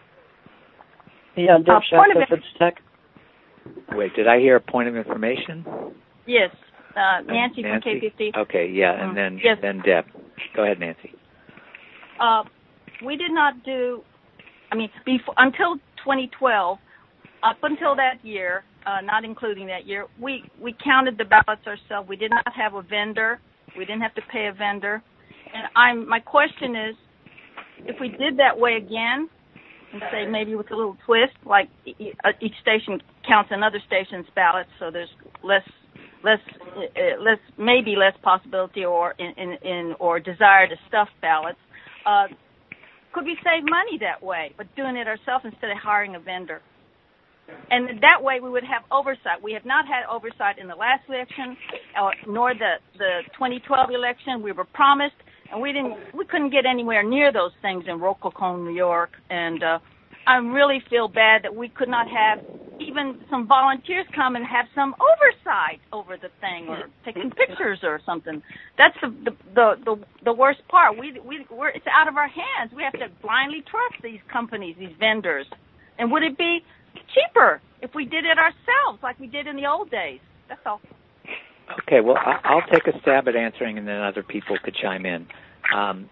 Yeah, Deb Uh, point of Shasta, Tech. Wait, did I hear a point of information? Yes, uh, Nancy, Nancy from K P F T. Okay, yeah, and Um, then yes. then Deb. Go ahead, Nancy. Uh, we did not do. I mean, before, until twenty twelve, up until that year, uh, not including that year, we, we counted the ballots ourselves. We did not have a vendor. We didn't have to pay a vendor. And I'm my question is, if we did that way again, and say maybe with a little twist, like each station counts another station's ballots, so there's less, less, uh, less, maybe less possibility or in, in, in or desire to stuff ballots. Uh, Could we save money that way, but doing it ourselves instead of hiring a vendor? And that way we would have oversight. We have not had oversight in the last election, or, nor the, the twenty twelve election. We were promised, and we didn't. We couldn't get anywhere near those things in Rockland, New York. And uh, I really feel bad that we could not have even some volunteers come and have some oversight over the thing, or taking pictures or something. That's the the the, the, the worst part. We we we're, it's out of our hands. We have to blindly trust these companies, these vendors. And would it be cheaper if we did it ourselves, like we did in the old days? That's all. Okay, well, I'll take a stab at answering, and then other people could chime in. Um,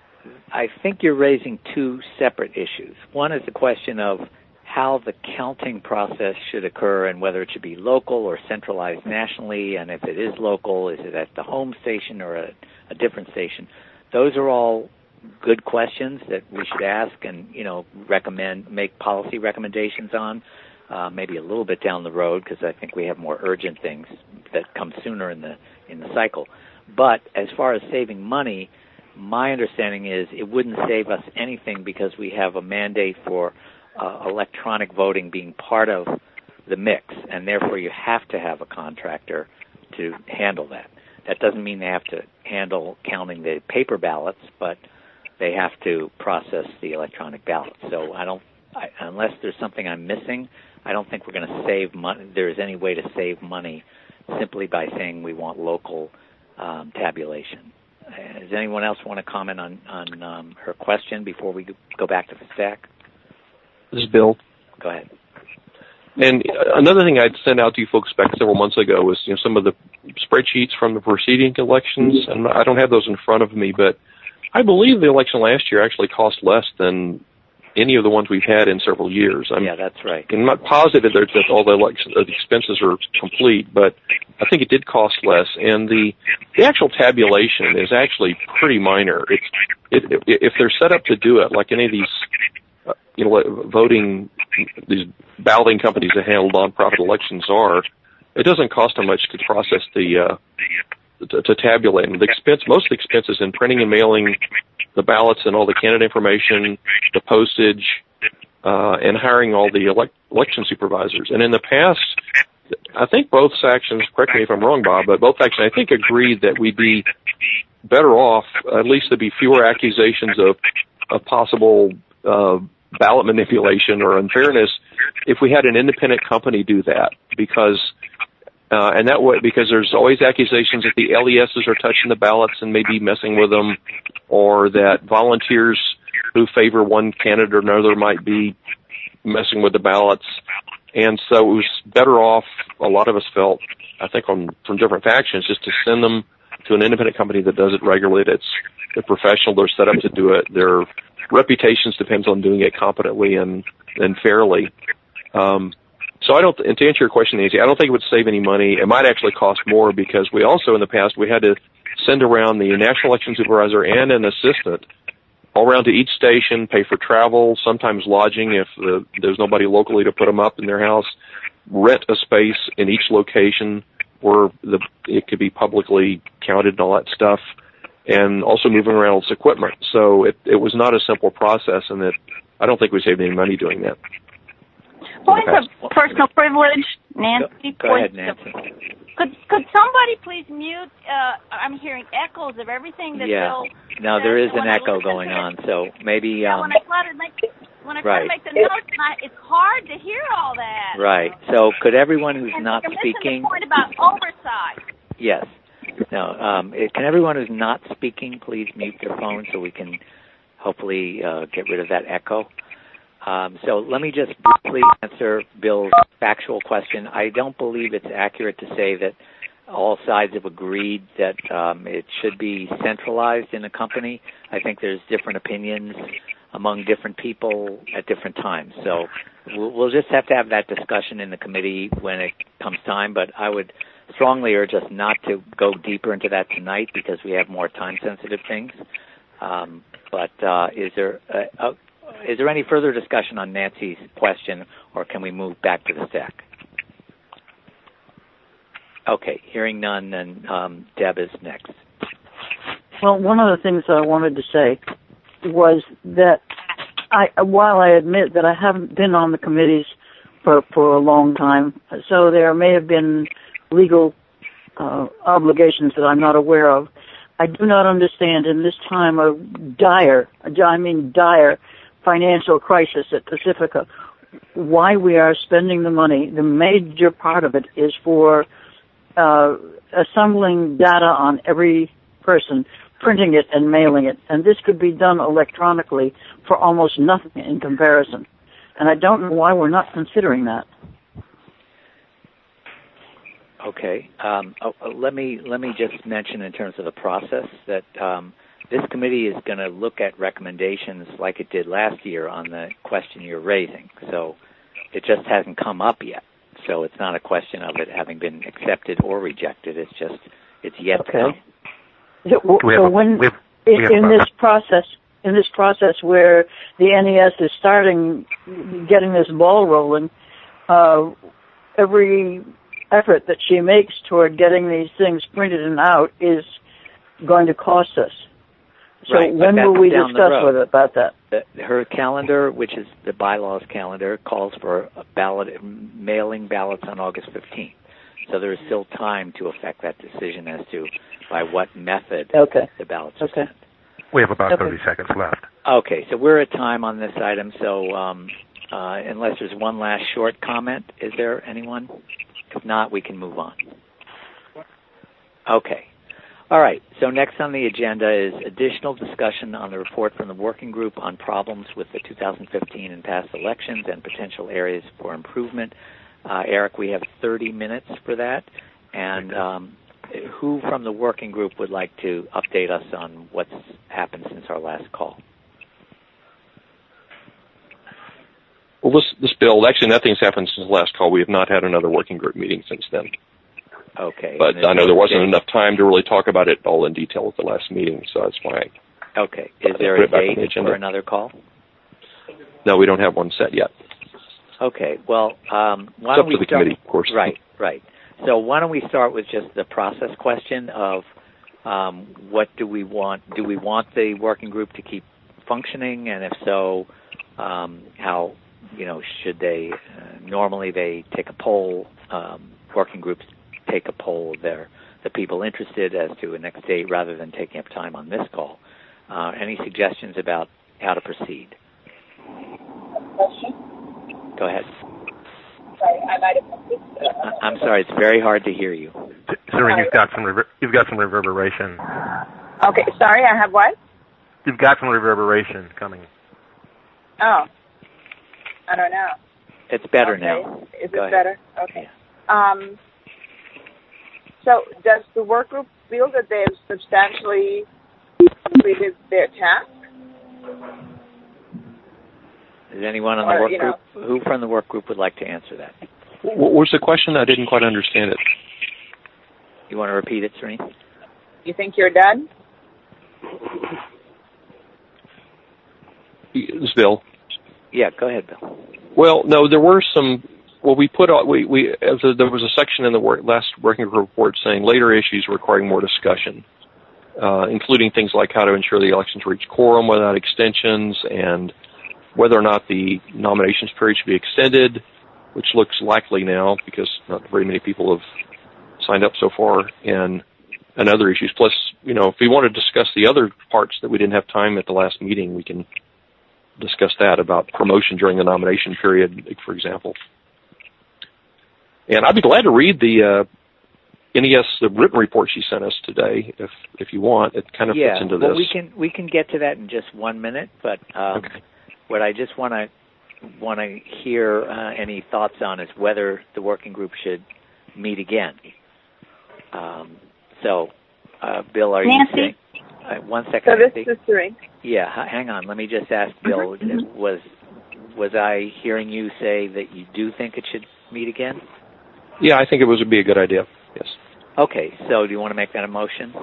I think you're raising two separate issues. One is the question of how the counting process should occur and whether it should be local or centralized nationally, and if it is local, is it at the home station or a, a different station? Those are all good questions that we should ask and, you know, recommend, make policy recommendations on, uh, maybe a little bit down the road, because I think we have more urgent things that come sooner in the in the cycle. But as far as saving money, my understanding is it wouldn't save us anything because we have a mandate for uh, electronic voting being part of the mix, and therefore you have to have a contractor to handle that. That doesn't mean they have to handle counting the paper ballots, but they have to process the electronic ballots. So I don't, I, unless there's something I'm missing, I don't think we're going to save money. There's any way to save money simply by saying we want local um, tabulation. Uh, does anyone else want to comment on, on um, her question before we go back to the stack? This is Bill. Go ahead. And another thing I'd sent out to you folks back several months ago was, you know, some of the spreadsheets from the preceding elections, and I don't have those in front of me, but I believe the election last year actually cost less than any of the ones we've had in several years. I'm, yeah, that's right. I'm not positive that, that all the, election, uh, the expenses are complete, but I think it did cost less. And the the actual tabulation is actually pretty minor. It's it, it, if they're set up to do it, like any of these, uh, you know, voting, these balloting companies that handle nonprofit elections are, it doesn't cost them much to process the uh, to, to tabulate them. The expense, most of the expenses in printing and mailing the ballots and all the candidate information, the postage, uh, and hiring all the elect, election supervisors. And in the past, I think both sections, correct me if I'm wrong, Bob, but both sections, I think, agreed that we'd be better off, at least there'd be fewer accusations of, of possible uh, ballot manipulation or unfairness if we had an independent company do that, because uh, and that way, because there's always accusations that the L E Ss are touching the ballots and maybe messing with them, or that volunteers who favor one candidate or another might be messing with the ballots. And so it was better off, a lot of us felt, I think on from different factions, just to send them to an independent company that does it regularly, that's they're professional, they're set up to do it, their reputations depends on doing it competently and, and fairly. Um, so I don't, and to answer your question, Nancy, I don't think it would save any money. It might actually cost more, because we also in the past, we had to send around the national election supervisor and an assistant all around to each station, pay for travel, sometimes lodging if the, there's nobody locally to put them up in their house, rent a space in each location where the, it could be publicly counted and all that stuff, and also moving around its equipment. So it, it was not a simple process, and that I don't think we saved any money doing that. Point of personal privilege, Nancy. Go, go ahead, Nancy. Of, could could somebody please mute? Uh, I'm hearing echoes of everything that yeah. Bill. No, there is an I echo going on, so maybe. Yeah, um, when I try to make when I try right. to make the notes, I, it's hard to hear all that. Right. So could everyone who's and not you're speaking? The point about oversight. Yes. No. Um, it, can everyone who's not speaking please mute their phone so we can hopefully uh, get rid of that echo? Um, so let me just briefly answer Bill's factual question. I don't believe it's accurate to say that all sides have agreed that um, it should be centralized in a company. I think there's different opinions among different people at different times. So we'll, we'll just have to have that discussion in the committee when it comes time. But I would strongly urge us not to go deeper into that tonight, because we have more time-sensitive things. Um, but uh, is there a, a Is there any further discussion on Nancy's question, or can we move back to the stack? Okay, hearing none, then um, Deb is next. Well, one of the things that I wanted to say was that I, while I admit that I haven't been on the committees for, for a long time, so there may have been legal uh, obligations that I'm not aware of, I do not understand in this time of dire, I mean dire, financial crisis at Pacifica, why we are spending the money. The major part of it is for uh, assembling data on every person, printing it and mailing it, and this could be done electronically for almost nothing in comparison. And I don't know why we're not considering that. Okay. Um, oh, let me let me just mention in terms of the process that um, this committee is going to look at recommendations like it did last year on the question you're raising. So it just hasn't come up yet. So it's not a question of it having been accepted or rejected. It's just, it's yet okay. to come. So, so when, we have, in, we have, in this process, in this process where the N E S is starting, getting this ball rolling, uh, every effort that she makes toward getting these things printed and out is going to cost us. So right, when will we discuss with her about that? The, her calendar, which is the bylaws calendar, calls for a ballot mailing ballots on August fifteenth. So there is still time to affect that decision as to by what method okay. the ballots okay. are sent. We have about okay. thirty seconds left. Okay, so we're at time on this item. So um, uh, unless there's one last short comment, is there anyone? If not, we can move on. Okay. All right, so next on the agenda is additional discussion on the report from the working group on problems with the two thousand fifteen and past elections and potential areas for improvement. Uh, Eric, we have thirty minutes for that. And um, who from the working group would like to update us on what's happened since our last call? Well, this, this bill, actually nothing's happened since the last call. We have not had another working group meeting since then. Okay. But I know there wasn't enough time to really talk about it all in detail at the last meeting, so that's why I Okay. Is there a date for another call? No, we don't have one set yet. Okay. Well, um, why it's don't up we to the start? committee, of course. Right, right. so why don't we start with just the process question of um, what do we want? Do we want the working group to keep functioning, and if so, um, how, you know, should they, uh, normally they take a poll, um, working groups take a poll of their, the people interested as to a next date rather than taking up time on this call. Uh, any suggestions about how to proceed? Question? Go ahead. Sorry, I might have missed it. I'm sorry, it's very hard to hear you. Serene, you've got some rever- you've got some reverberation. Okay, sorry, I have what? You've got some reverberation coming. Oh, I don't know. It's better okay. now. Is Go it ahead. better? Okay. Um, so does the work group feel that they've substantially completed their task? Is anyone on Or, the work you group, know, who from the work group would like to answer that? What was the question? I didn't quite understand it. You want to repeat it, Serene? You think you're done? This is Bill. Yeah, go ahead, Bill. Well, no, there were some. Well, we put out. We we as a, there was a section in the work, last working group report saying later issues requiring more discussion, uh, including things like how to ensure the elections reach quorum without extensions, and whether or not the nominations period should be extended, which looks likely now because not very many people have signed up so far, and and other issues. Plus, you know, if we want to discuss the other parts that we didn't have time at the last meeting, we can discuss that about promotion during the nomination period, for example. And I'd be glad to read the uh, N E S, the written report she sent us today, if if you want. It kind of yeah, fits into well, this. we can we can get to that in just one minute, but um, okay. what I just want to want to hear uh, any thoughts on is whether the working group should meet again. Um, so, uh, Bill, are Nancy? you saying? Uh, one second. So this Nancy. is Serene. Yeah, h- hang on. Let me just ask Bill. Mm-hmm. Was was I hearing you say that you do think it should meet again? Yeah, I think it was, would be a good idea. Yes. Okay. So, do you want to make that a motion?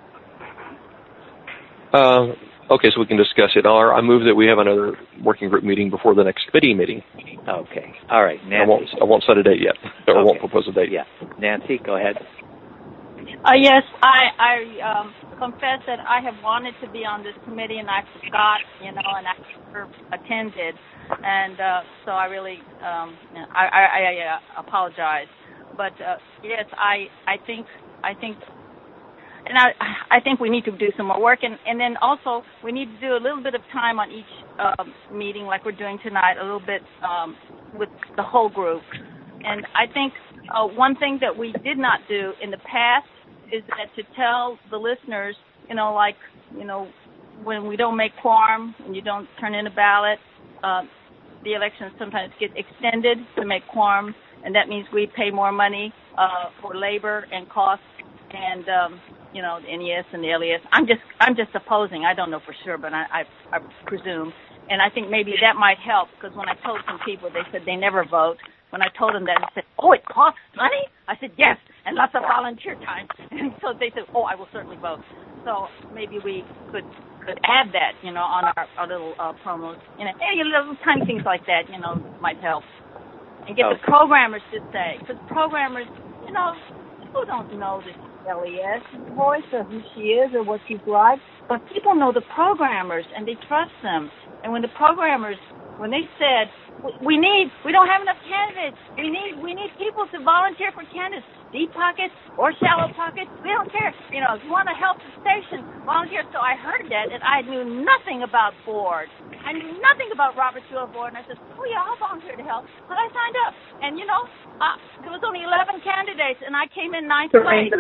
Uh, okay, so we can discuss it. Or I move that we have another working group meeting before the next committee meeting. Okay. All right. Nancy. I won't. I won't set a date yet, or okay. won't propose a date. Yeah. Nancy, go ahead. Uh, yes, I, I um, confess that I have wanted to be on this committee and I forgot, you know, and I never attended, and uh, so I really, um, I, I, I uh, apologize. But uh, yes, I, I think, I think, and I, I think we need to do some more work, and, and then also we need to do a little bit of time on each uh, meeting, like we're doing tonight, a little bit um, with the whole group. And I think uh, one thing that we did not do in the past is that to tell the listeners, you know, like, you know, when we don't make quorum, when you don't turn in a ballot, uh, the elections sometimes get extended to make quorum, and that means we pay more money uh, for labor and costs, and um, you know, the N E S and the L E S. I'm just, I'm just supposing. I don't know for sure, but I, I, I presume, and I think maybe that might help because when I told some people, they said they never vote. When I told them that, they said, "Oh, it costs money?" I said, "Yes, and lots of volunteer time." And so they said, "Oh, I will certainly vote." So maybe we could could add that, you know, on our, our little uh, promos. You know, any little tiny things like that, you know, might help. And get okay. the programmers to say, because programmers, you know, people don't know the L E S voice or who she is or what she's like, but people know the programmers and they trust them. And when the programmers, when they said, we need, we don't have enough candidates. We need, we need people to volunteer for candidates, deep pockets or shallow pockets. We don't care. You know, if you want to help the station, volunteer. So I heard that, and I knew nothing about board. I knew nothing about Robert's Rule of Board, and I said, oh yeah, I'll volunteer to help. So I signed up, and you know, uh, there was only eleven candidates, and I came in ninth place.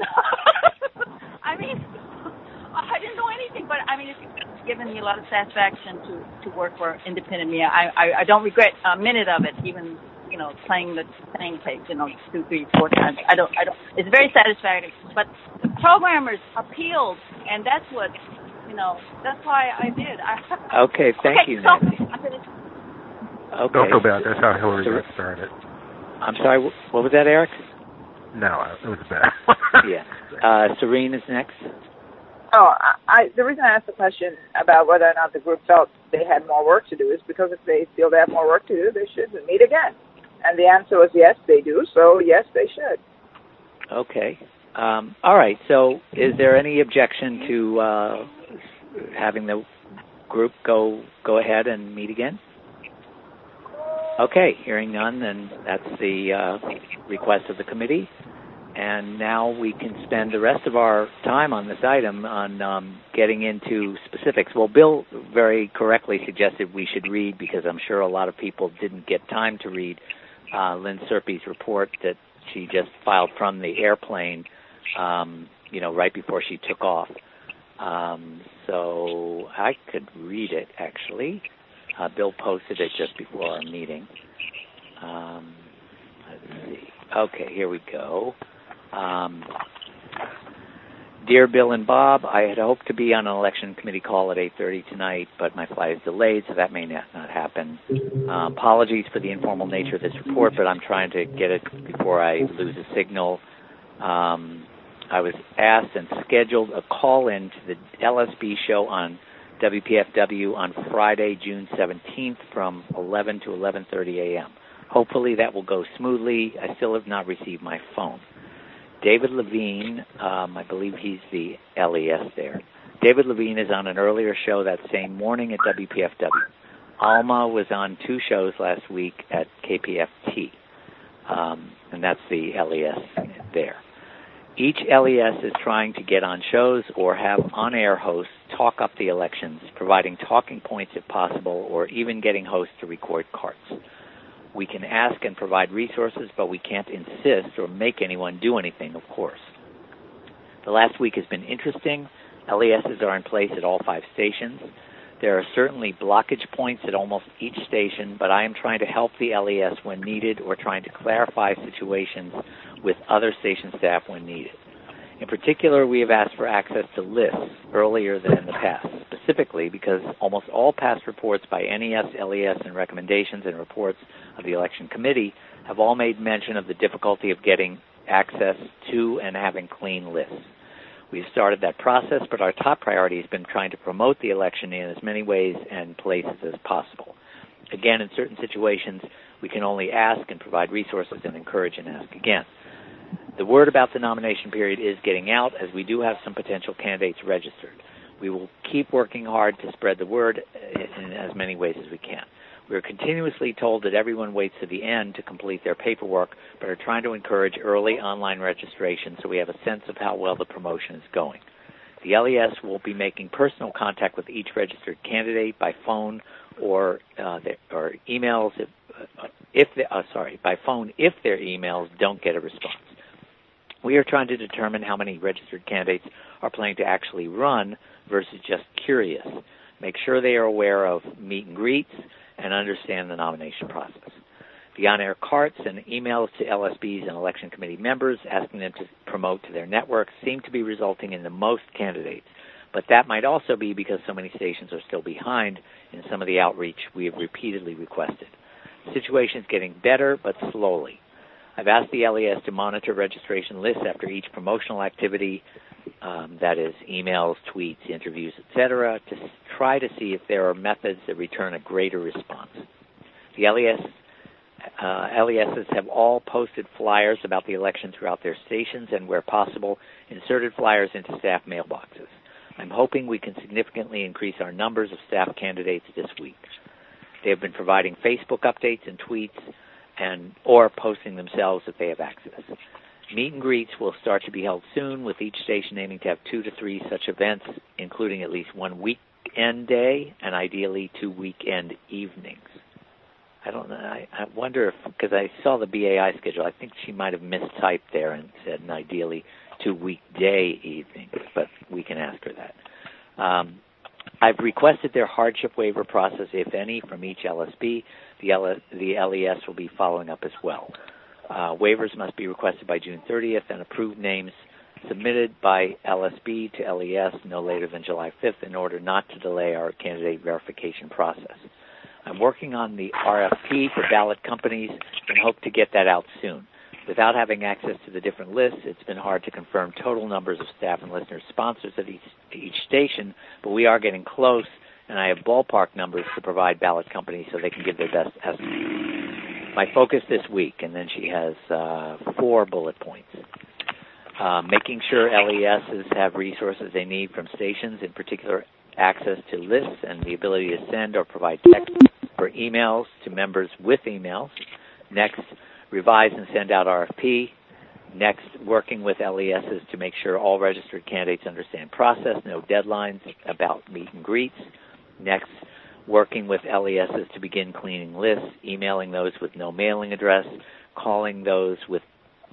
I mean, I didn't know anything, but I mean, it's given me a lot of satisfaction to, to work for independent media. I, I, I don't regret a minute of it, even, you know, playing the playing tape, you know, two, three, four times. I don't, I don't, it's very satisfying. But the programmers appealed, and that's what, you know, that's why I did. I, okay, thank okay, you, so, Nancy. Okay. Don't feel bad. That's how Hillary got started. I'm sorry, what was that, Eric? No, it was bad. Yeah. Uh, Serene is next. Oh, I, I, the reason I asked the question about whether or not the group felt they had more work to do is because if they feel they have more work to do, they should meet again. And the answer was yes, they do, so yes, they should. Okay. Um, all right. So, is there any objection to uh, having the group go go ahead and meet again? Okay. Hearing none, then that's the uh, request of the committee. And now we can spend the rest of our time on this item on um, getting into specifics. Well, Bill very correctly suggested we should read, because I'm sure a lot of people didn't get time to read uh, Lynn Serpy's report that she just filed from the airplane, um, you know, right before she took off. Um, so I could read it, actually. Uh, Bill posted it just before our meeting. Um, let's see. Okay, here we go. Um, Dear Bill and Bob, I had hoped to be on an election committee call at eight thirty tonight, but my flight is delayed, so that may not, not happen. Um, apologies for the informal nature of this report, but I'm trying to get it before I lose a signal. Um, I was asked and scheduled a call-in to the L S B show on W P F W on Friday, June seventeenth from eleven to eleven thirty a.m. Hopefully that will go smoothly. I still have not received my phone. David Levine, um, I believe he's the L E S there. David Levine is on an earlier show that same morning at W P F W. Alma was on two shows last week at K P F T, um, and that's the L E S there. Each L E S is trying to get on shows or have on-air hosts talk up the elections, providing talking points if possible, or even getting hosts to record carts. We can ask and provide resources, but we can't insist or make anyone do anything, of course. The last week has been interesting. L E Ss are in place at all five stations. There are certainly blockage points at almost each station, but I am trying to help the L E S when needed or trying to clarify situations with other station staff when needed. In particular, we have asked for access to lists earlier than in the past, specifically because almost all past reports by N E S, L E S, and recommendations and reports of the election committee have all made mention of the difficulty of getting access to and having clean lists. We've started that process, but our top priority has been trying to promote the election in as many ways and places as possible. Again, in certain situations, we can only ask and provide resources and encourage and ask again. The word about the nomination period is getting out, as we do have some potential candidates registered. We will keep working hard to spread the word in as many ways as we can. We are continuously told that everyone waits to the end to complete their paperwork, but are trying to encourage early online registration so we have a sense of how well the promotion is going. The L E S will be making personal contact with each registered candidate by phone or uh, their, or emails if, uh, if they, uh, sorry, by phone if their emails don't get a response. We are trying to determine how many registered candidates are planning to actually run versus just curious. Make sure they are aware of meet and greets and understand the nomination process. The on-air carts and emails to L S Bs and election committee members asking them to promote to their networks seem to be resulting in the most candidates, but that might also be because so many stations are still behind in some of the outreach we have repeatedly requested. The situation is getting better, but slowly. I've asked the L E S to monitor registration lists after each promotional activity, um, that is emails, tweets, interviews, et cetera, to try to see if there are methods that return a greater response. The L E S, uh, L E Ss have all posted flyers about the election throughout their stations and, where possible, inserted flyers into staff mailboxes. I'm hoping we can significantly increase our numbers of staff candidates this week. They have been providing Facebook updates and tweets and or posting themselves if they have access. Meet and greets will start to be held soon, with each station aiming to have two to three such events, including at least one weekend day and ideally two weekend evenings. I don't know. I, I wonder if, because I saw the B A I schedule, I think she might have mistyped there and said and ideally two weekday evenings, but we can ask her that. Um, I've requested their hardship waiver process, if any, from each L S B. The, L- the L E S will be following up as well. Uh, waivers must be requested by June thirtieth and approved names submitted by L S B to L E S no later than July fifth in order not to delay our candidate verification process. I'm working on the R F P for ballot companies and hope to get that out soon. Without having access to the different lists, it's been hard to confirm total numbers of staff and listeners sponsors at each, each station, but we are getting close, and I have ballpark numbers to provide ballot companies so they can give their best estimate. My focus this week, and then she has uh, four bullet points. uh, making sure L E Ss have resources they need from stations, in particular access to lists and the ability to send or provide text or emails to members with emails. Next, revise and send out R F P. Next, working with L E Ss to make sure all registered candidates understand process, no deadlines about meet and greets. Next, working with L E Ss to begin cleaning lists, emailing those with no mailing address, calling those with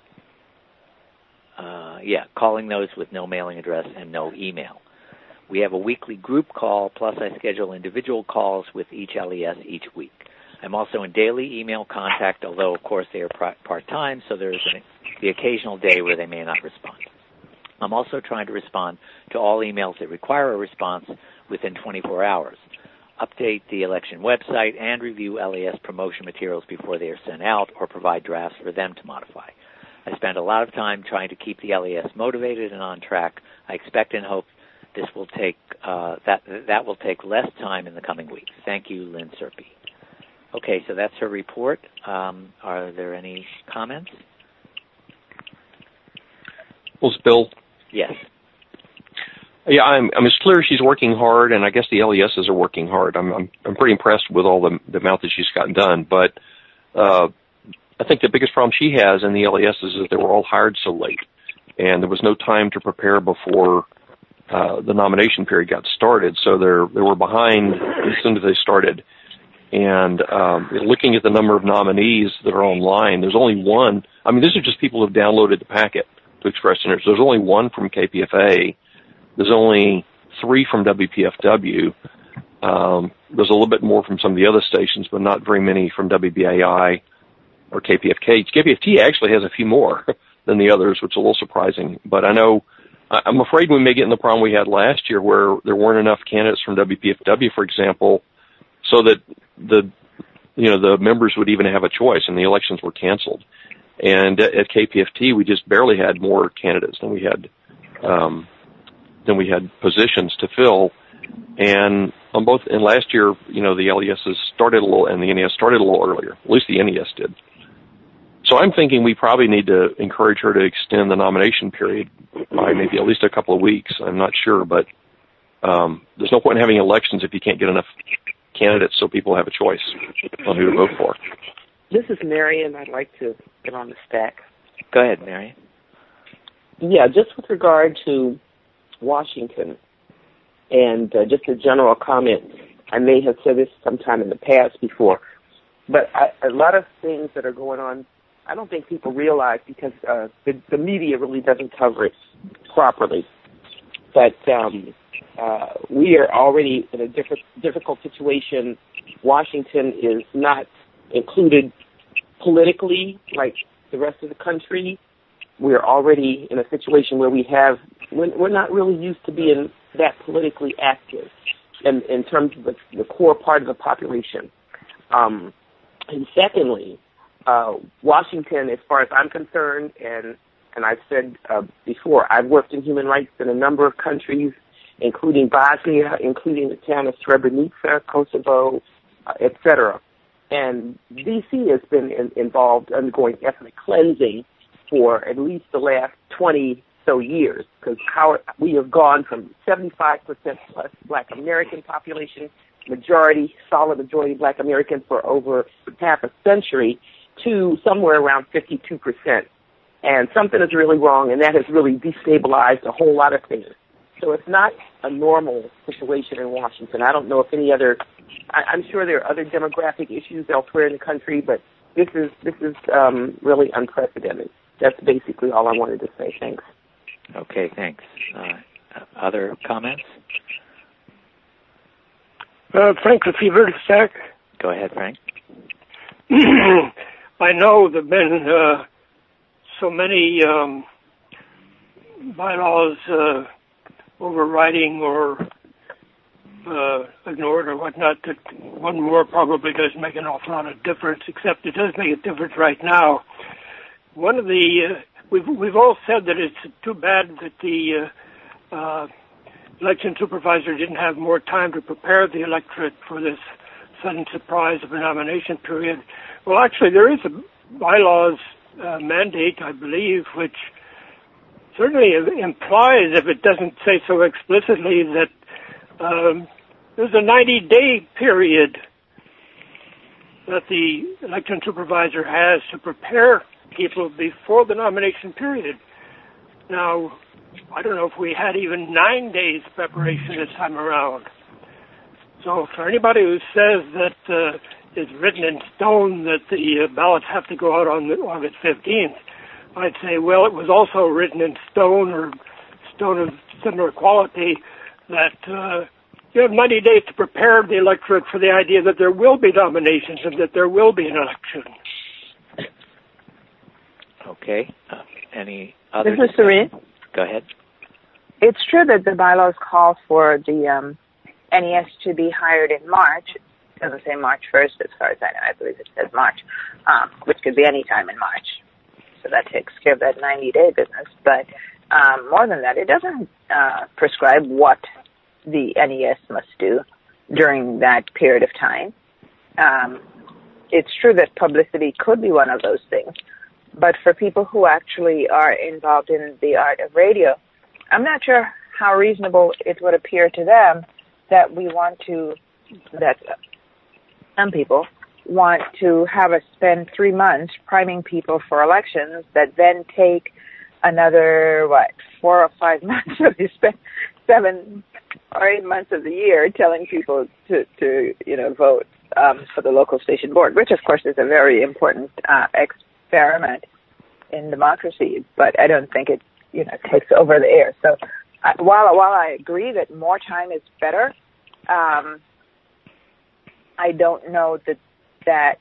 uh, yeah, calling those with no mailing address and no email. We have a weekly group call, plus I schedule individual calls with each L E S each week. I'm also in daily email contact, although, of course, they are part-time, so there's an, the occasional day where they may not respond. I'm also trying to respond to all emails that require a response within twenty-four hours, update the election website, and review L E S promotion materials before they are sent out or provide drafts for them to modify. I spend a lot of time trying to keep the L E S motivated and on track. I expect and hope this will take uh, that that will take less time in the coming weeks. Thank you, Lynn Serpy. Okay, so that's her report. Um, are there any comments? Well, it's Bill. Yes. Yeah, I'm, I'm it's clear she's working hard, and I guess the L E Ss are working hard. I'm I'm, I'm pretty impressed with all the, the amount that she's gotten done. But uh, I think the biggest problem she has in the L E Ss is that they were all hired so late, and there was no time to prepare before uh, the nomination period got started. So they're they were behind as soon as they started. And um, looking at the number of nominees that are online, there's only one. I mean, these are just people who have downloaded the packet to express interest. There's only one from K P F A. There's only three from W P F W. Um, there's a little bit more from some of the other stations, but not very many from W B A I or K P F K. K P F T actually has a few more than the others, which is a little surprising. But I know, I'm afraid we may get in the problem we had last year where there weren't enough candidates from W P F W, for example, so that the you know the members would even have a choice, and the elections were canceled. And at, at K P F T, we just barely had more candidates than we had um, than we had positions to fill. And on both, and last year, you know, the L E Ss started a little, and the N E S started a little earlier. At least the N E S did. So I'm thinking we probably need to encourage her to extend the nomination period by maybe at least a couple of weeks. I'm not sure, but um, there's no point in having elections if you can't get enough candidates so people have a choice on who to vote for. This is Marion. I'd like to get on the stack. Go ahead, Marion. Yeah, just with regard to Washington, and uh, just a general comment. I may have said this sometime in the past before, but I, a lot of things that are going on, I don't think people realize because uh, the, the media really doesn't cover it properly. But um, uh, we are already in a diff- difficult situation. Washington is not included politically like the rest of the country. We're already in a situation where we have, we're, we're not really used to being that politically active in, in terms of the, the core part of the population. Um, and secondly, uh, Washington, as far as I'm concerned, and and I've said uh, before, I've worked in human rights in a number of countries, including Bosnia, including the town of Srebrenica, Kosovo, uh, et cetera. And D C has been in, involved undergoing ethnic cleansing for at least the last twenty so years, because how we have gone from seventy-five percent plus Black American population, majority, solid majority Black American for over half a century, to somewhere around fifty-two percent. And something is really wrong, and that has really destabilized a whole lot of things. So it's not a normal situation in Washington. I don't know if any other, I, I'm sure there are other demographic issues elsewhere in the country, but this is this is um, really unprecedented. That's basically all I wanted to say. Thanks. Okay, thanks. Uh, other comments? Uh, Frank Lefevre, Stack. Go ahead, Frank. I know there have been uh, so many um, bylaws uh, overriding or uh, ignored or whatnot, that one more probably doesn't make an awful lot of difference, except it does make a difference right now. One of the, uh, we've, we've all said that it's too bad that the uh, uh, election supervisor didn't have more time to prepare the electorate for this sudden surprise of a nomination period. Well, actually, there is a bylaws uh, mandate, I believe, which certainly implies, if it doesn't say so explicitly, that um, there's a ninety-day period that the election supervisor has to prepare people before the nomination period. Now, I don't know if we had even nine days preparation this time around. So for anybody who says that uh, it's written in stone that the uh, ballots have to go out on the, August fifteenth, I'd say, well, it was also written in stone or stone of similar quality that uh, you have ninety days to prepare the electorate for the idea that there will be nominations and that there will be an election. Okay. Uh, any other? This is Serene. Go ahead. It's true that the bylaws call for the um, N E S to be hired in March. It doesn't say March first, as far as I know. I believe it says March, um, which could be any time in March. So that takes care of that ninety-day business. But um, more than that, it doesn't uh, prescribe what the N E S must do during that period of time. Um, it's true that publicity could be one of those things. But for people who actually are involved in the art of radio, I'm not sure how reasonable it would appear to them that we want to, that some people want to have us spend three months priming people for elections that then take another, what, four or five months, so they spend seven or eight months of the year telling people to, to you know, vote um, for the local station board, which, of course, is a very important uh, experiment in democracy, but I don't think it, you know, takes over the air. So uh, while while I agree that more time is better, um, I don't know that that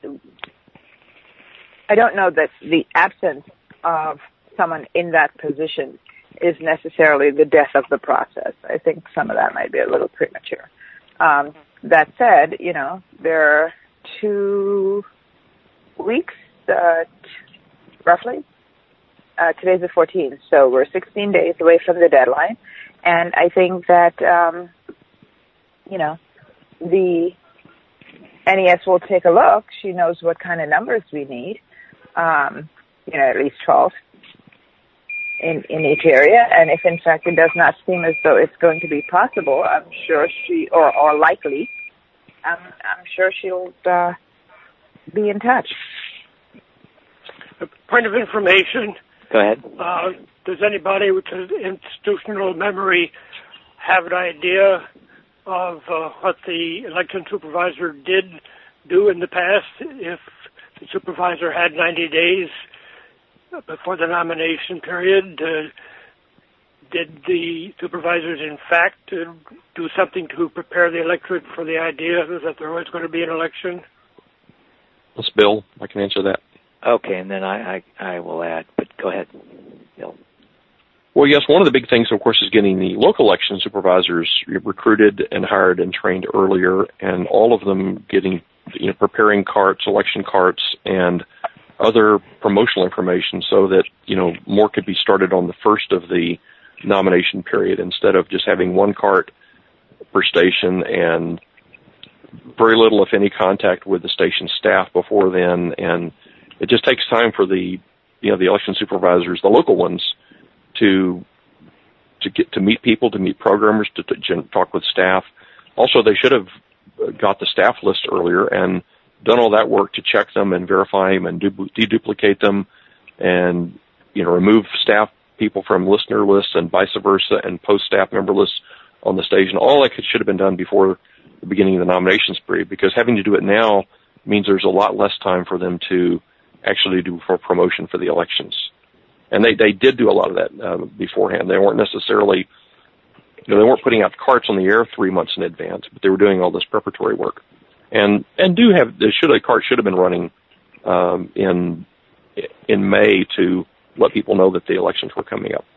I don't know that the absence of someone in that position is necessarily the death of the process. I think some of that might be a little premature. Um, that said, you know, there are two weeks, uh, t- roughly. Uh, today's the fourteenth, so we're sixteen days away from the deadline. And I think that, um, you know, the N E S will take a look. She knows what kind of numbers we need, um, you know, at least twelve in, in each area. And if, in fact, it does not seem as though it's going to be possible, I'm sure she, or, or likely, I'm, I'm sure she'll uh, be in touch. A point of information. Go ahead. Uh, does anybody with institutional memory have an idea of uh, what the election supervisor did do in the past if the supervisor had ninety days before the nomination period? Uh, did the supervisors, in fact, uh, do something to prepare the electorate for the idea that there was going to be an election? That's Bill. I can answer that. Okay, and then I, I, I will add, but go ahead, Bill. Well, yes, one of the big things, of course, is getting the local election supervisors recruited and hired and trained earlier, and all of them getting, you know, preparing carts, election carts, and other promotional information so that, you know, more could be started on the first of the nomination period instead of just having one cart per station and very little, if any, contact with the station staff before then, and it just takes time for the, you know, the election supervisors, the local ones, to to get to meet people, to meet programmers, to, to talk with staff. Also, they should have got the staff list earlier and done all that work to check them and verify them and deduplicate them, and, you know, remove staff people from listener lists and vice versa, and post staff member lists on the station. All that should have been done before the beginning of the nominations period, because having to do it now means there's a lot less time for them to actually do for promotion for the elections. And they, they did do a lot of that uh, beforehand. They weren't necessarily, you know, they weren't putting out carts on the air three months in advance, but they were doing all this preparatory work. And and do have, they should a cart should have been running um, in in May to let people know that the elections were coming up.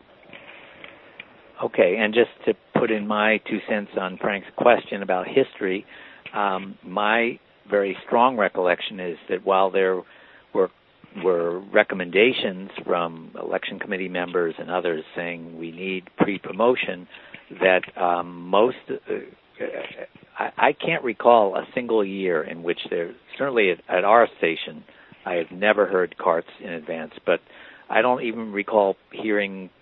Okay, and just to put in my two cents on Frank's question about history, um, my very strong recollection is that while there were were recommendations from election committee members and others saying we need pre-promotion, that um, most, uh, I, I can't recall a single year in which there, certainly at, at our station, I have never heard carts in advance, but I don't even recall hearing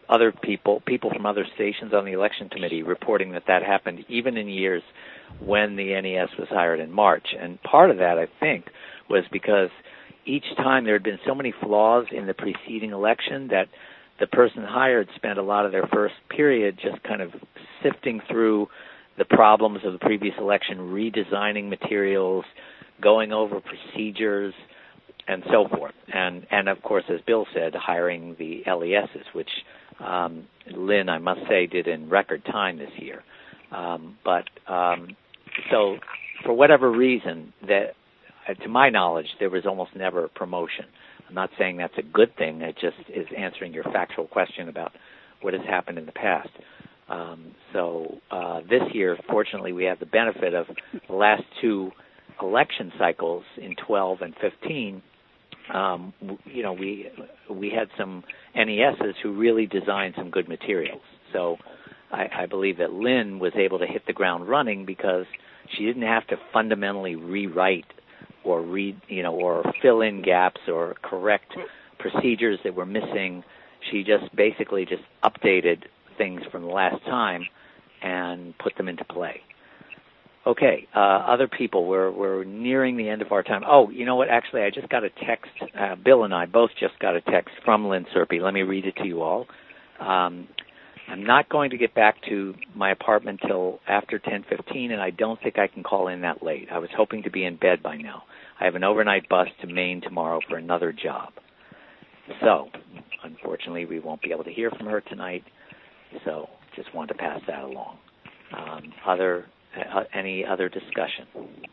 other people, people from other stations on the election committee reporting that that happened even in years when the N E S was hired in March. And part of that, I think, was because each time there had been so many flaws in the preceding election that the person hired spent a lot of their first period just kind of sifting through the problems of the previous election, redesigning materials, going over procedures, and so forth. And, and of course, as Bill said, hiring the L E Ss, which um, Lynn, I must say, did in record time this year. Um, but um, so for whatever reason, that, uh, to my knowledge, there was almost never a promotion. I'm not saying that's a good thing. It just is answering your factual question about what has happened in the past. Um, so uh, this year, fortunately, we have the benefit of the last two election cycles in twelve and fifteen. Um, you know, we we had some N E Ss who really designed some good materials. So I, I believe that Lynn was able to hit the ground running because she didn't have to fundamentally rewrite or read, you know, or fill in gaps or correct procedures that were missing. She just basically just updated things from the last time and put them into play. Okay, uh, other people, we're, we're nearing the end of our time. Oh, you know what, actually, I just got a text, uh, Bill and I both just got a text from Lynn Serpy. Let me read it to you all. Um, I'm not going to get back to my apartment till after ten fifteen, and I don't think I can call in that late. I was hoping to be in bed by now. I have an overnight bus to Maine tomorrow for another job. So, unfortunately, we won't be able to hear from her tonight, so just wanted to pass that along. Um, other, uh, any other discussion?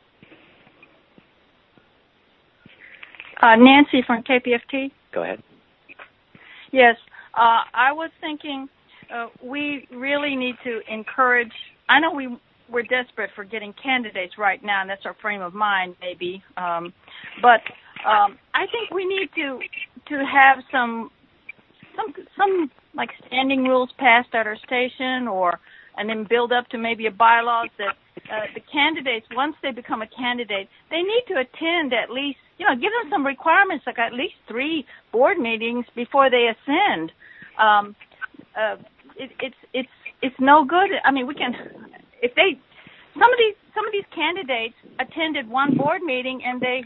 Uh, Nancy from K P F T. Go ahead. Yes, uh, I was thinking uh, we really need to encourage, I know we, we're desperate for getting candidates right now, and that's our frame of mind maybe, um, but um, I think we need to to have some some some like standing rules passed at our station, or and then build up to maybe a bylaws that uh, the candidates, once they become a candidate, they need to attend at least, you know, give them some requirements, like at least three board meetings before they ascend. Um, uh, it, it's it's it's no good. I mean, we can, if they, some of these some of these candidates attended one board meeting and they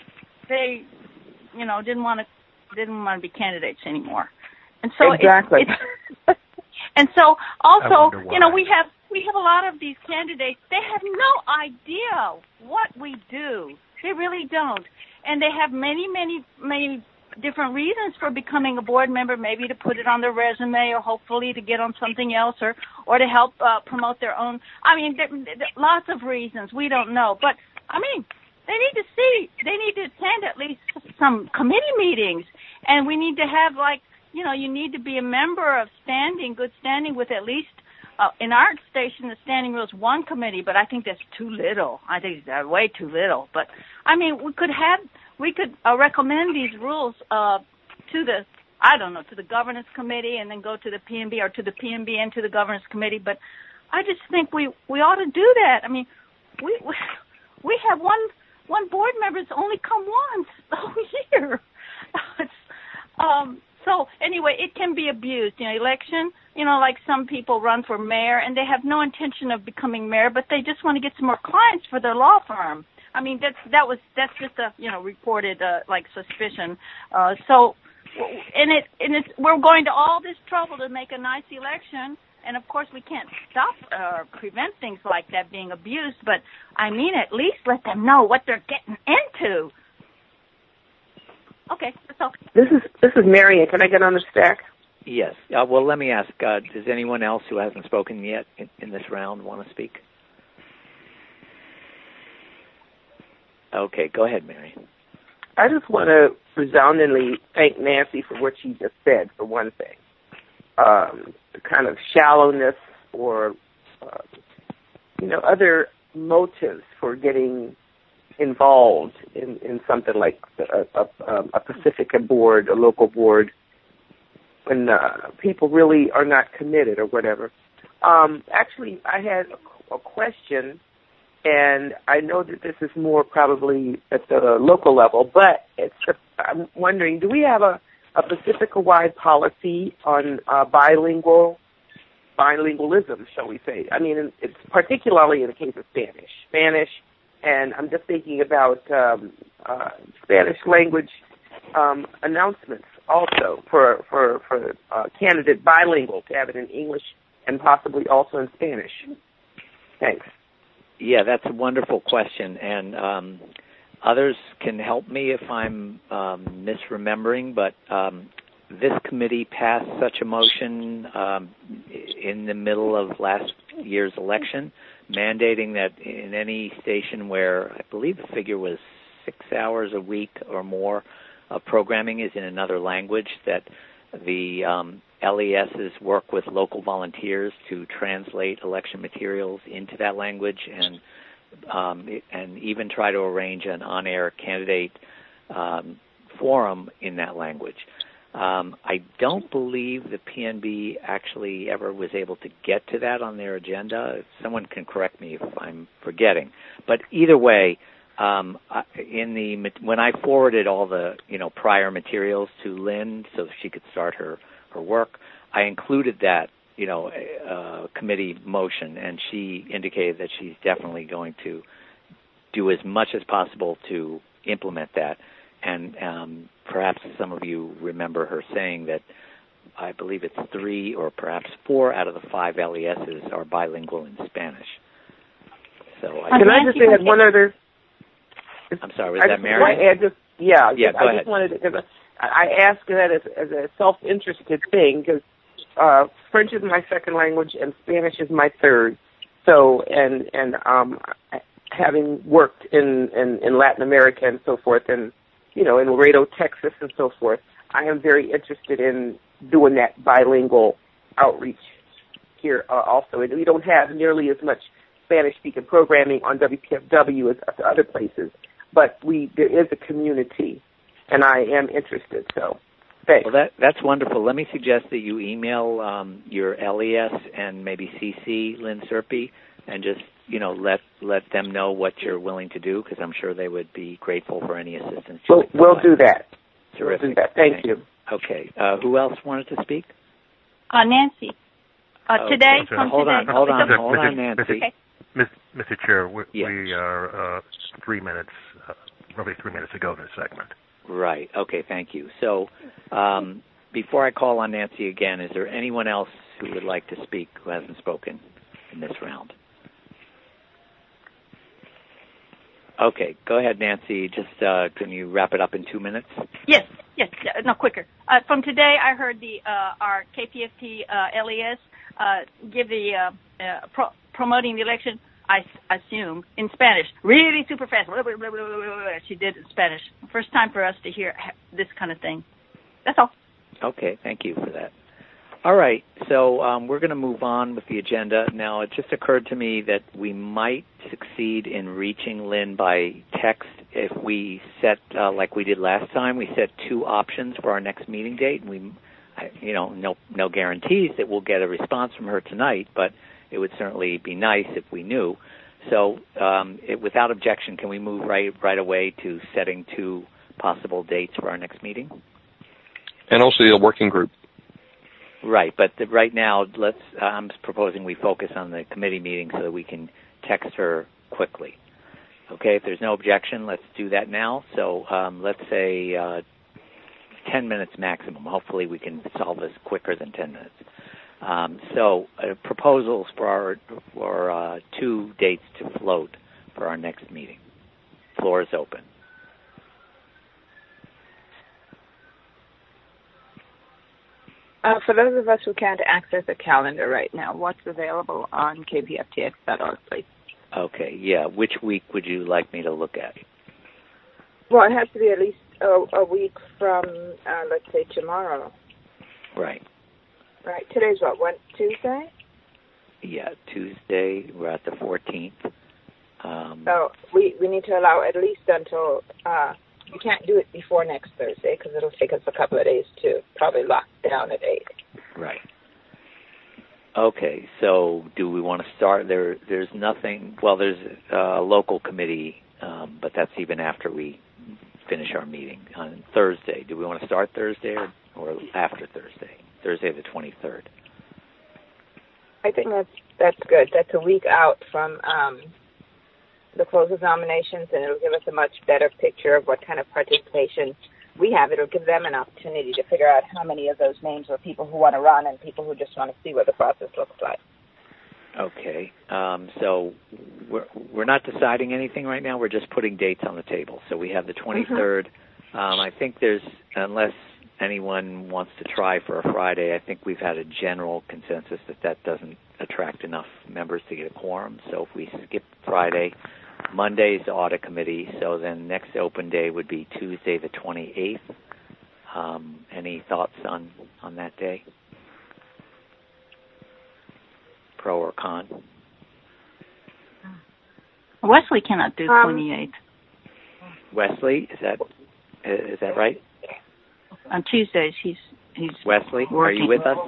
they, you know, didn't want to didn't want to be candidates anymore. And so exactly. It's, it's, and so also, you know, we have we have a lot of these candidates. They have no idea what we do. They really don't. And they have many, many, many different reasons for becoming a board member, maybe to put it on their resume or hopefully to get on something else or, or to help uh, promote their own. I mean, there, there, lots of reasons. We don't know. But, I mean, they need to see, they need to attend at least some committee meetings. And we need to have, like, you know, you need to be a member of standing, good standing with at least, uh, in our station, the standing rules one committee, but I think that's too little. I think that's way too little. But, I mean, we could have, we could uh, recommend these rules uh, to the, I don't know, to the governance committee and then go to the P N B, or to the P N B and to the governance committee. But I just think we, we ought to do that. I mean, we we, we have one one board member that's only come once the whole year. It's, um, so anyway, it can be abused. You know, election, you know, like some people run for mayor and they have no intention of becoming mayor, but they just want to get some more clients for their law firm. I mean, that's that was that's just a you know reported uh, like suspicion. Uh, so, and it and it's we're going to all this trouble to make a nice election, and of course we can't stop or uh, prevent things like that being abused. But I mean, at least let them know what they're getting into. Okay, that's all. This is this is Marion. Can I get on the stack? Yes. Uh, well, let me ask. Uh, does anyone else who hasn't spoken yet in, in this round want to speak? Okay, go ahead, Marion. I just want to resoundingly thank Nancy for what she just said, for one thing. Um, the kind of shallowness or, uh, you know, other motives for getting involved in, in something like a, a, a Pacifica board, a local board, when uh, people really are not committed or whatever. Um, actually, I had a, a question. And I know that this is more probably at the local level, but it's, I'm wondering, do we have a a Pacifica-wide policy on uh, bilingual bilingualism, shall we say. I mean, it's particularly in the case of Spanish. Spanish, and I'm just thinking about um, uh, Spanish language um, announcements also for, for, for uh, candidate bilingual, to have it in English and possibly also in Spanish. Thanks. Yeah, that's a wonderful question, and um, others can help me if I'm um, misremembering, but um, this committee passed such a motion um, in the middle of last year's election, mandating that in any station where I believe the figure was six hours a week or more of programming is in another language, that the um, L E S's work with local volunteers to translate election materials into that language, and um, and even try to arrange an on-air candidate um, forum in that language. Um, I don't believe the P N B actually ever was able to get to that on their agenda. Someone can correct me if I'm forgetting. But either way, um, in the when I forwarded all the you know prior materials to Lynn so she could start her, her work, I included that you know uh, committee motion, and she indicated that she's definitely going to do as much as possible to implement that. And um, perhaps some of you remember her saying that I believe it's three or perhaps four out of the five L E S's are bilingual in Spanish. So I Can I just add one other? I'm sorry, was I that just Mary? Want to add just, yeah, yeah. just, Go I ahead. just wanted to, cause I asked that as, as a self-interested thing because uh, French is my second language and Spanish is my third. So and and um, having worked in, in, in Latin America and so forth, and you know, in Laredo, Texas, and so forth, I am very interested in doing that bilingual outreach here uh, also. And we don't have nearly as much Spanish-speaking programming on W P F W as other places, but we there is a community, and I am interested. So, thanks. Well, that that's wonderful. Let me suggest that you email um, your L E S and maybe C C Lynn Serpy, and just you know let let them know what you're willing to do, because I'm sure they would be grateful for any assistance. We'll, we'll do that. Terrific. We'll do that. Thank okay. you. Okay. Uh, who else wanted to speak? Uh, Nancy. Uh, oh, today, okay. from hold today. on, hold on, Mister hold on, Nancy. Okay. Mister Chair, we, yeah. we are uh, three minutes, uh, roughly three minutes ago in this segment. Right. Okay. Thank you. So, um, before I call on Nancy again, is there anyone else who would like to speak who hasn't spoken in this round? Okay. Go ahead, Nancy. Just uh, can you wrap it up in two minutes? Yes. Yes. No, quicker. Uh, from today, I heard the uh, our K P F T uh, L E S uh, give the uh, uh, pro- promoting the election. I assume in Spanish, really super fast. Blah, blah, blah, blah, blah, blah. She did it in Spanish. First time for us to hear this kind of thing. That's all. Okay, thank you for that. All right, so um, we're going to move on with the agenda. Now, it just occurred to me that we might succeed in reaching Lynn by text if we set, uh, like we did last time, we set two options for our next meeting date. We, you know, no no guarantees that we'll get a response from her tonight, but it would certainly be nice if we knew. So, um, it, without objection, can we move right right away to setting two possible dates for our next meeting? And also the working group. Right, but the, right now, let's. Uh, I'm proposing we focus on the committee meeting so that we can text her quickly. Okay, if there's no objection, let's do that now. So um, let's say uh, ten minutes maximum. Hopefully we can solve this quicker than ten minutes. Um, so uh, proposals for our for uh, two dates to float for our next meeting. Floor is open. Uh, for those of us who can't access a calendar right now, what's available on K P F T X dot org, please? Okay, yeah. Which week would you like me to look at? Well, it has to be at least a, a week from, uh, let's say, tomorrow. Right. Right. Today's what, what, Tuesday? Yeah, Tuesday. We're at the fourteenth. Um, so we, we need to allow at least until, uh, you can't do it before next Thursday because it'll take us a couple of days to probably lock down a date. Right. Okay, so do we want to start? There, There's nothing, well, there's a local committee, um, but that's even after we finish our meeting on Thursday. Do we want to start Thursday or or after Thursday, Thursday the twenty-third. I think that's that's good. That's a week out from um, the close of nominations, and it'll give us a much better picture of what kind of participation we have. It'll give them an opportunity to figure out how many of those names are people who want to run and people who just want to see what the process looks like. Okay, um, so we're we're not deciding anything right now. We're just putting dates on the table. So we have the twenty-third. Mm-hmm. Um, I think there's, unless anyone wants to try for a Friday, I think we've had a general consensus that that doesn't attract enough members to get a quorum. So if we skip Friday, Monday's the audit committee. So then next open day would be Tuesday the twenty-eighth. Um, any thoughts on, on that day? Pro or con? Wesley cannot do um, twenty-eighth. Wesley, is that is that right? On Tuesdays, he's he's Wesley, working. Are you with us?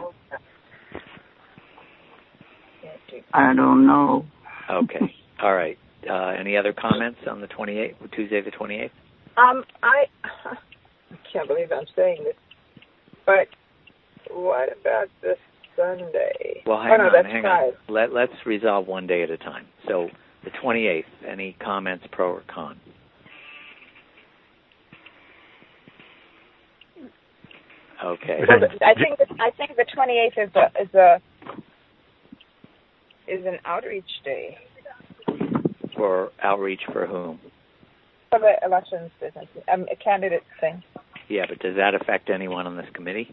I don't know. Okay, all right. Uh, any other comments on the twenty-eighth, Tuesday the twenty-eighth? Um, I, I can't believe I'm saying this, but what about this Sunday? Well, hang oh, no, on, that's hang five. on. Let, let's resolve one day at a time. So the twenty-eighth, any comments, pro or con? Okay. Well, I think that, I think the twenty-eighth is a is a is an outreach day For outreach for whom? for the elections business, um, a candidate thing. Yeah, but does that affect anyone on this committee?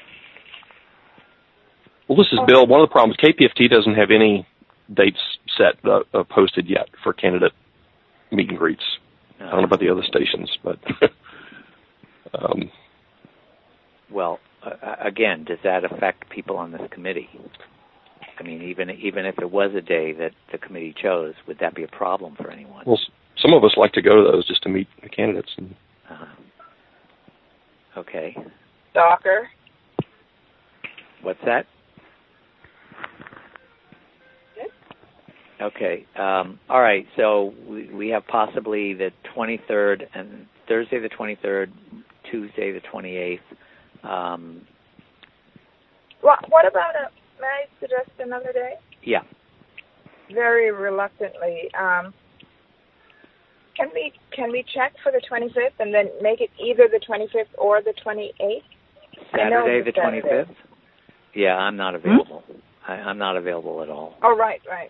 Well, this is Bill. One of the problems, K P F T doesn't have any dates set uh, uh, posted yet for candidate meet and greets. No. I don't know about the other stations, but um, well, uh, again, does that affect people on this committee? I mean, even even if it was a day that the committee chose, would that be a problem for anyone? well, some of us like to go to those just to meet the candidates. And uh, okay. Stalker. What's that? Okay. Um, all right. So we, we have possibly the twenty-third and Thursday the twenty-third, Tuesday the twenty-eighth. Um, What, what about a, may I suggest another day? yeah. Very reluctantly. Um, can we can we check for the twenty-fifth and then make it either the twenty-fifth or the twenty-eighth? Saturday the Saturday. twenty-fifth? Yeah, I'm not available. Hmm? I, I'm not available at all. Oh, right, right.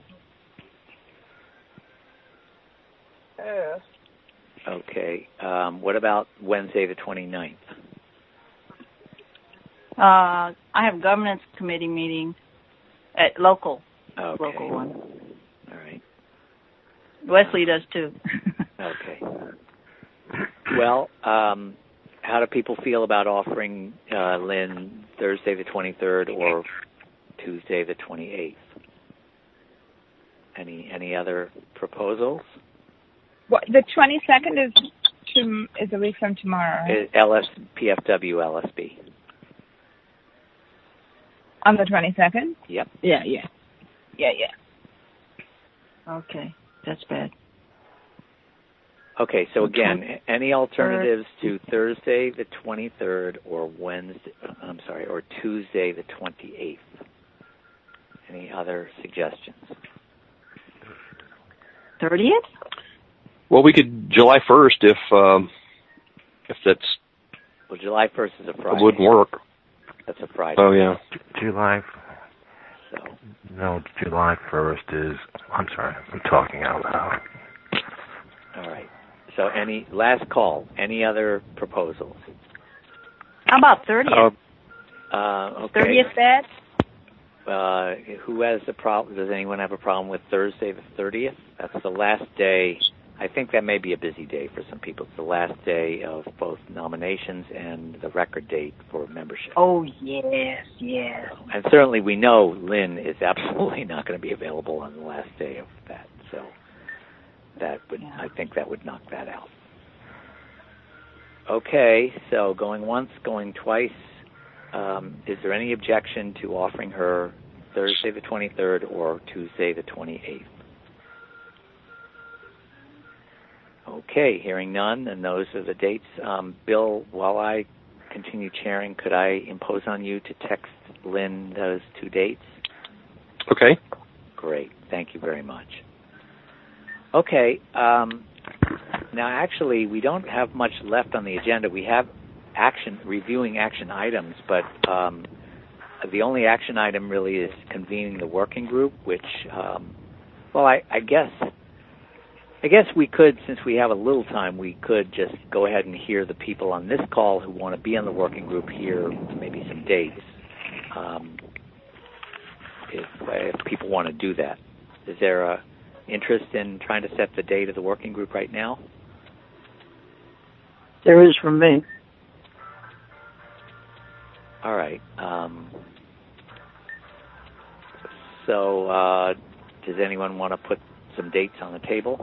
Uh, Okay. Um, what about Wednesday the twenty-ninth? Uh, I have a governance committee meeting at local, Okay. local one. All right. Wesley does too. Okay. Well, um, how do people feel about offering uh, Lynn Thursday the twenty-third or Tuesday the twenty-eighth? Any any other proposals? what, the twenty-second is to, is a week from tomorrow, right? L S P F W L S B. On the twenty-second? Yep. Yeah, yeah. Yeah, yeah. Okay, that's bad. Okay, so again, any alternatives to Thursday the twenty-third or Wednesday, I'm sorry, or Tuesday the twenty-eighth? Any other suggestions? thirtieth? well, we could July first if um, if that's Well, July first is a Friday. it wouldn't work. That's a Friday. Oh yeah. July. So. No, July first is. I'm sorry. I'm talking out loud. All right. So any last call? Any other proposals? How about thirtieth? Uh, uh, okay. thirtieth bad? Uh, who has the problem? Does anyone have a problem with Thursday the thirtieth? That's the last day. I think that may be a busy day for some people. It's the last day of both nominations and the record date for membership. Oh, yes, yes. And certainly we know Lynn is absolutely not going to be available on the last day of that. So that would, yeah. I think that would knock that out. Okay, so going once, going twice. Um, is there any objection to offering her Thursday the twenty-third or Tuesday the twenty-eighth? Okay, hearing none, and those are the dates. Um, Bill, while I continue chairing, could I impose on you to text Lynn those two dates? Okay. Great. Thank you very much. Okay. Um, now, actually, we don't have much left on the agenda. We have action reviewing action items, but um, the only action item really is convening the working group, which, um, well, I, I guess... I guess we could, since we have a little time, we could just go ahead and hear the people on this call who want to be on the working group here, maybe some dates, um, if, if people want to do that. Is there a interest in trying to set the date of the working group right now? There is from me. All right. Um, so uh, does anyone want to put some dates on the table?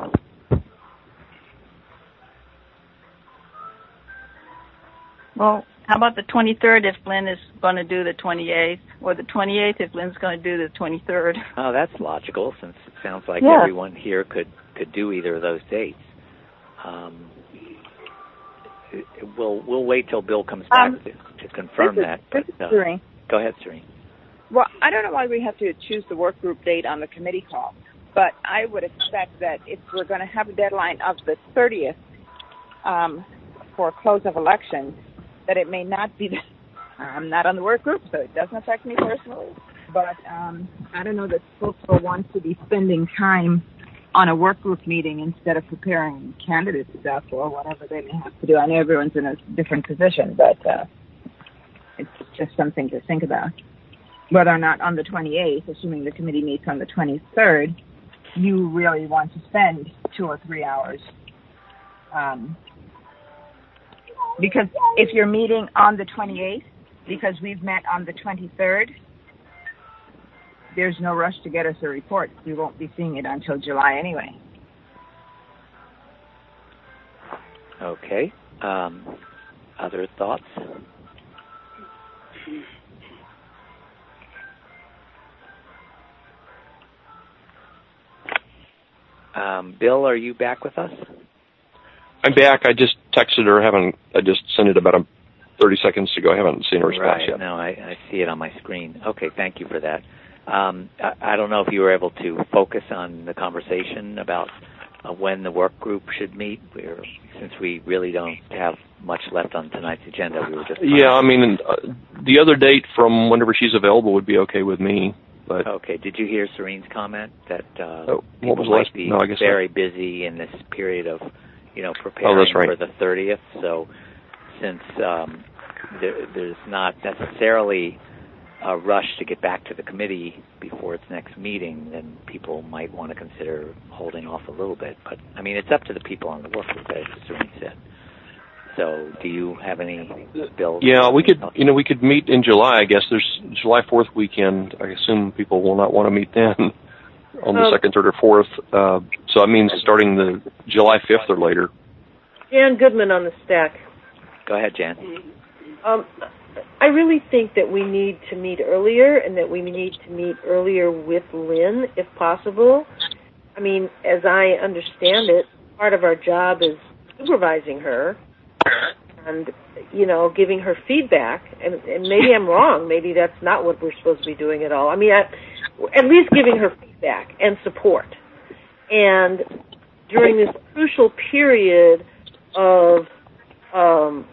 Well, how about the twenty-third if Lynn is going to do the twenty-eighth, or the twenty-eighth if Lynn's going to do the twenty-third? Oh, that's logical, since it sounds like yeah. everyone here could, could do either of those dates. Um, we'll we'll wait till Bill comes back Um, to, to confirm this is, that. But, this is uh, Serene. Go ahead, Serene. Well, I don't know why we have to choose the work group date on the committee call, but I would expect that if we're going to have a deadline of the thirtieth um, for close of elections, that it may not be, the, I'm not on the work group, so it doesn't affect me personally, but um, I don't know that folks will want to be spending time on a work group meeting instead of preparing candidate stuff or whatever they may have to do. I know everyone's in a different position, but uh, it's just something to think about. Whether or not on the twenty-eighth, assuming the committee meets on the twenty-third, you really want to spend two or three hours. Um, because if you're meeting on the twenty-eighth, because we've met on the twenty-third, there's no rush to get us a report. We won't be seeing it until July anyway. Okay. Um, other thoughts? Um, Bill, are you back with us? I'm back. I just texted her. I haven't. I just sent it about a thirty seconds ago. I haven't seen a response right. yet. No, I, I see it on my screen. Okay, thank you for that. Um, I, I don't know if you were able to focus on the conversation about uh, when the work group should meet. We're, since we really don't have much left on tonight's agenda, we were just yeah. I mean, uh, the other date from whenever she's available would be okay with me. But okay. Did you hear Serene's comment that uh, oh, people what was might last? be No, I guess very not. busy in this period of, you know, preparing oh, that's right. for the thirtieth? So, since um, there, there's not necessarily a rush to get back to the committee before its next meeting, then people might want to consider holding off a little bit. But I mean, it's up to the people on the work group, as Serene said. So, do you have any bills? Yeah, we could, you know, we could meet in July. I guess there's July fourth weekend. I assume people will not want to meet then on the Um, second, third, or fourth. Uh, so that means starting the July fifth or later. Jan Goodman on the stack. Go ahead, Jan. Um, I really think that we need to meet earlier, and that we need to meet earlier with Lynn, if possible. I mean, as I understand it, part of our job is supervising her and, you know, giving her feedback. And, and maybe I'm wrong. Maybe that's not what we're supposed to be doing at all. I mean, I, at least giving her feedback and support. And during this crucial period of um,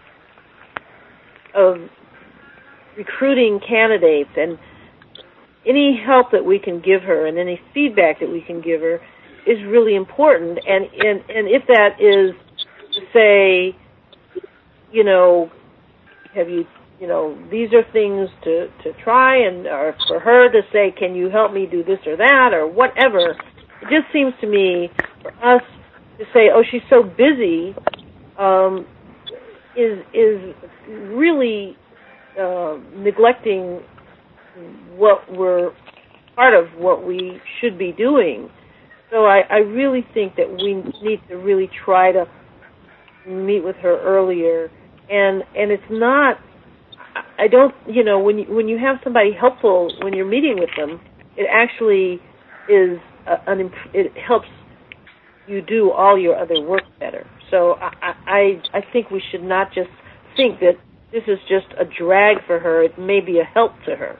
of recruiting candidates, and any help that we can give her and any feedback that we can give her is really important. And and, and if that is to say, you know, have you, you know, these are things to, to try, and or for her to say, can you help me do this or that or whatever, it just seems to me for us to say, oh, she's so busy, um, is is really uh, neglecting what we're part of what we should be doing. So I, I really think that we need to really try to meet with her earlier, and and it's not. I don't, you know, when you, when you have somebody helpful when you're meeting with them, it actually is a, an it helps you do all your other work better. So I, I I think we should not just think that this is just a drag for her. It may be a help to her.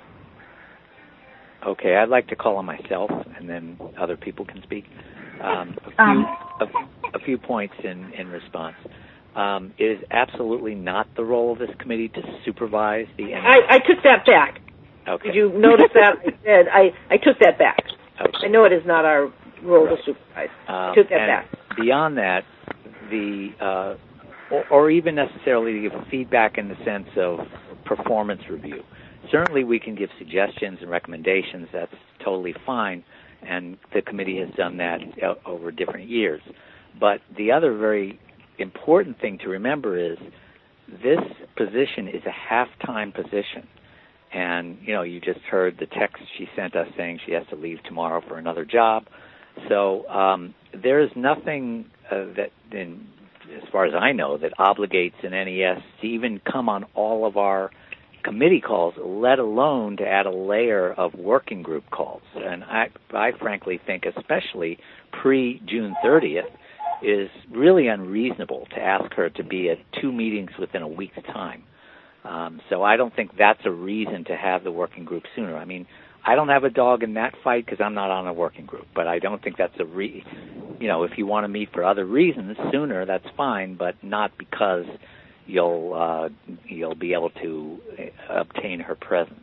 Okay, I'd like to call on myself, and then other people can speak. Um, a, few, Um, a, a few points in, in response. Um, it is absolutely not the role of this committee to supervise the N E S. I, I took that back. Okay. Did you notice that? I said I, I took that back. Okay. I know it is not our role Right. to supervise. Um, I took that and back. Beyond that, the uh, or, or even necessarily to give feedback in the sense of performance review. Certainly we can give suggestions and recommendations. That's totally fine, and the committee has done that uh, over different years. But the other very important thing to remember is this position is a half-time position. And, you know, you just heard the text she sent us saying she has to leave tomorrow for another job. So um, there is nothing uh, that, in, as far as I know, that obligates an N E S to even come on all of our committee calls, let alone to add a layer of working group calls. And I, I frankly think, especially pre-June thirtieth, is really unreasonable to ask her to be at two meetings within a week's time. Um, so I don't think that's a reason to have the working group sooner. I mean, I don't have a dog in that fight because I'm not on a working group, but I don't think that's a re. You know, if you want to meet for other reasons sooner, that's fine, but not because you'll uh, you'll be able to obtain her presence.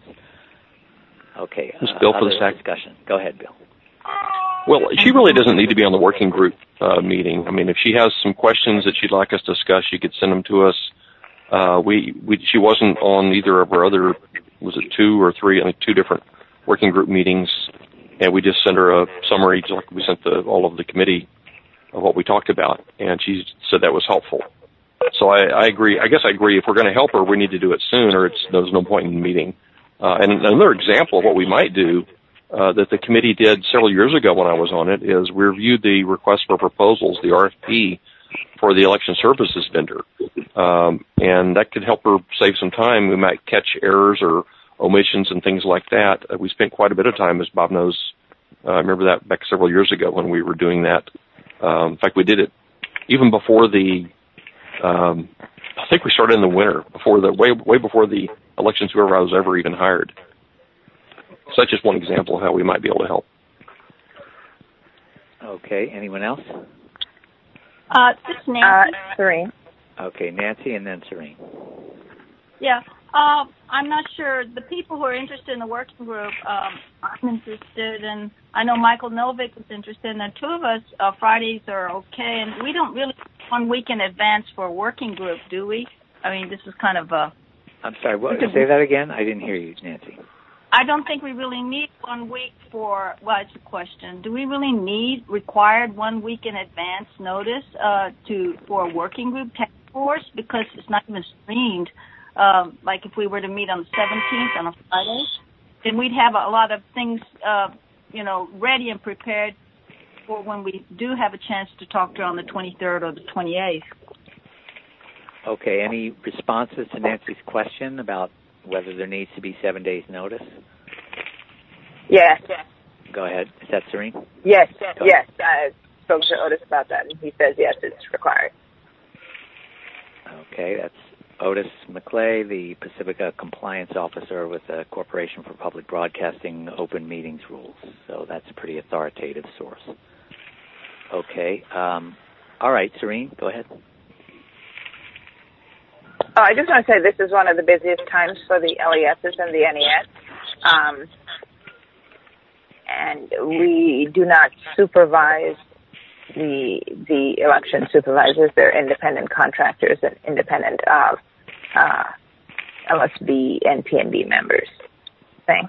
Okay. This Bill for the other sec- discussion. Go ahead, Bill. Well, she really doesn't need to be on the working group uh, meeting. I mean, if she has some questions that she'd like us to discuss, she could send them to us. Uh, we, we she wasn't on either of our other, was it two or three, I think two different working group meetings, and we just sent her a summary, just like we sent the, all of the committee of what we talked about, and she said that was helpful. So I, I agree. I guess I agree. If we're going to help her, we need to do it soon, or it's, there's no point in the meeting. Uh, and another example of what we might do uh, that the committee did several years ago when I was on it is we reviewed the request for proposals, the R F P, for the election services vendor. Um, and that could help her save some time. We might catch errors or omissions and things like that. Uh, we spent quite a bit of time, as Bob knows. Uh, I remember that back several years ago when we were doing that. Um, in fact, we did it even before the, um, I think we started in the winter, before the way way before the election supervisor was ever even hired. So that's just one example of how we might be able to help. Okay. Anyone else? Uh, this is Nancy. Uh, Serene. Okay, Nancy and then Serene. Yeah. Uh, I'm not sure. The people who are interested in the working group, um, I'm interested in. I know Michael Novick is interested in. The two of us, uh, Fridays are okay, and we don't really one week in advance for a working group, do we? I mean, this is kind of a. I'm sorry. What, say that again. I didn't hear you, Nancy. I don't think we really need one week for. Well, it's a question. Do we really need required one week in advance notice uh, to for a working group task force because it's not even screened? Um, like if we were to meet on the seventeenth on a Friday, then we'd have a lot of things, uh, you know, ready and prepared for when we do have a chance to talk to her on the twenty-third or the twenty-eighth. Okay. Any responses to Nancy's question about whether there needs to be seven days notice? Yes. Yes. Go ahead. Is that Serene? Yes. Go Yes. I spoke to Otis about that, and he says yes, it's required. Okay. That's Otis McClay, the Pacifica Compliance Officer with the Corporation for Public Broadcasting Open Meetings Rules. So that's a pretty authoritative source. Okay. Um, all right, Serene, go ahead. Oh, I just want to say this is one of the busiest times for the L E Ss and the N E S. Um, and we do not supervise the the election supervisors. They're independent contractors and independent of uh, L S B and P N B members. Thanks.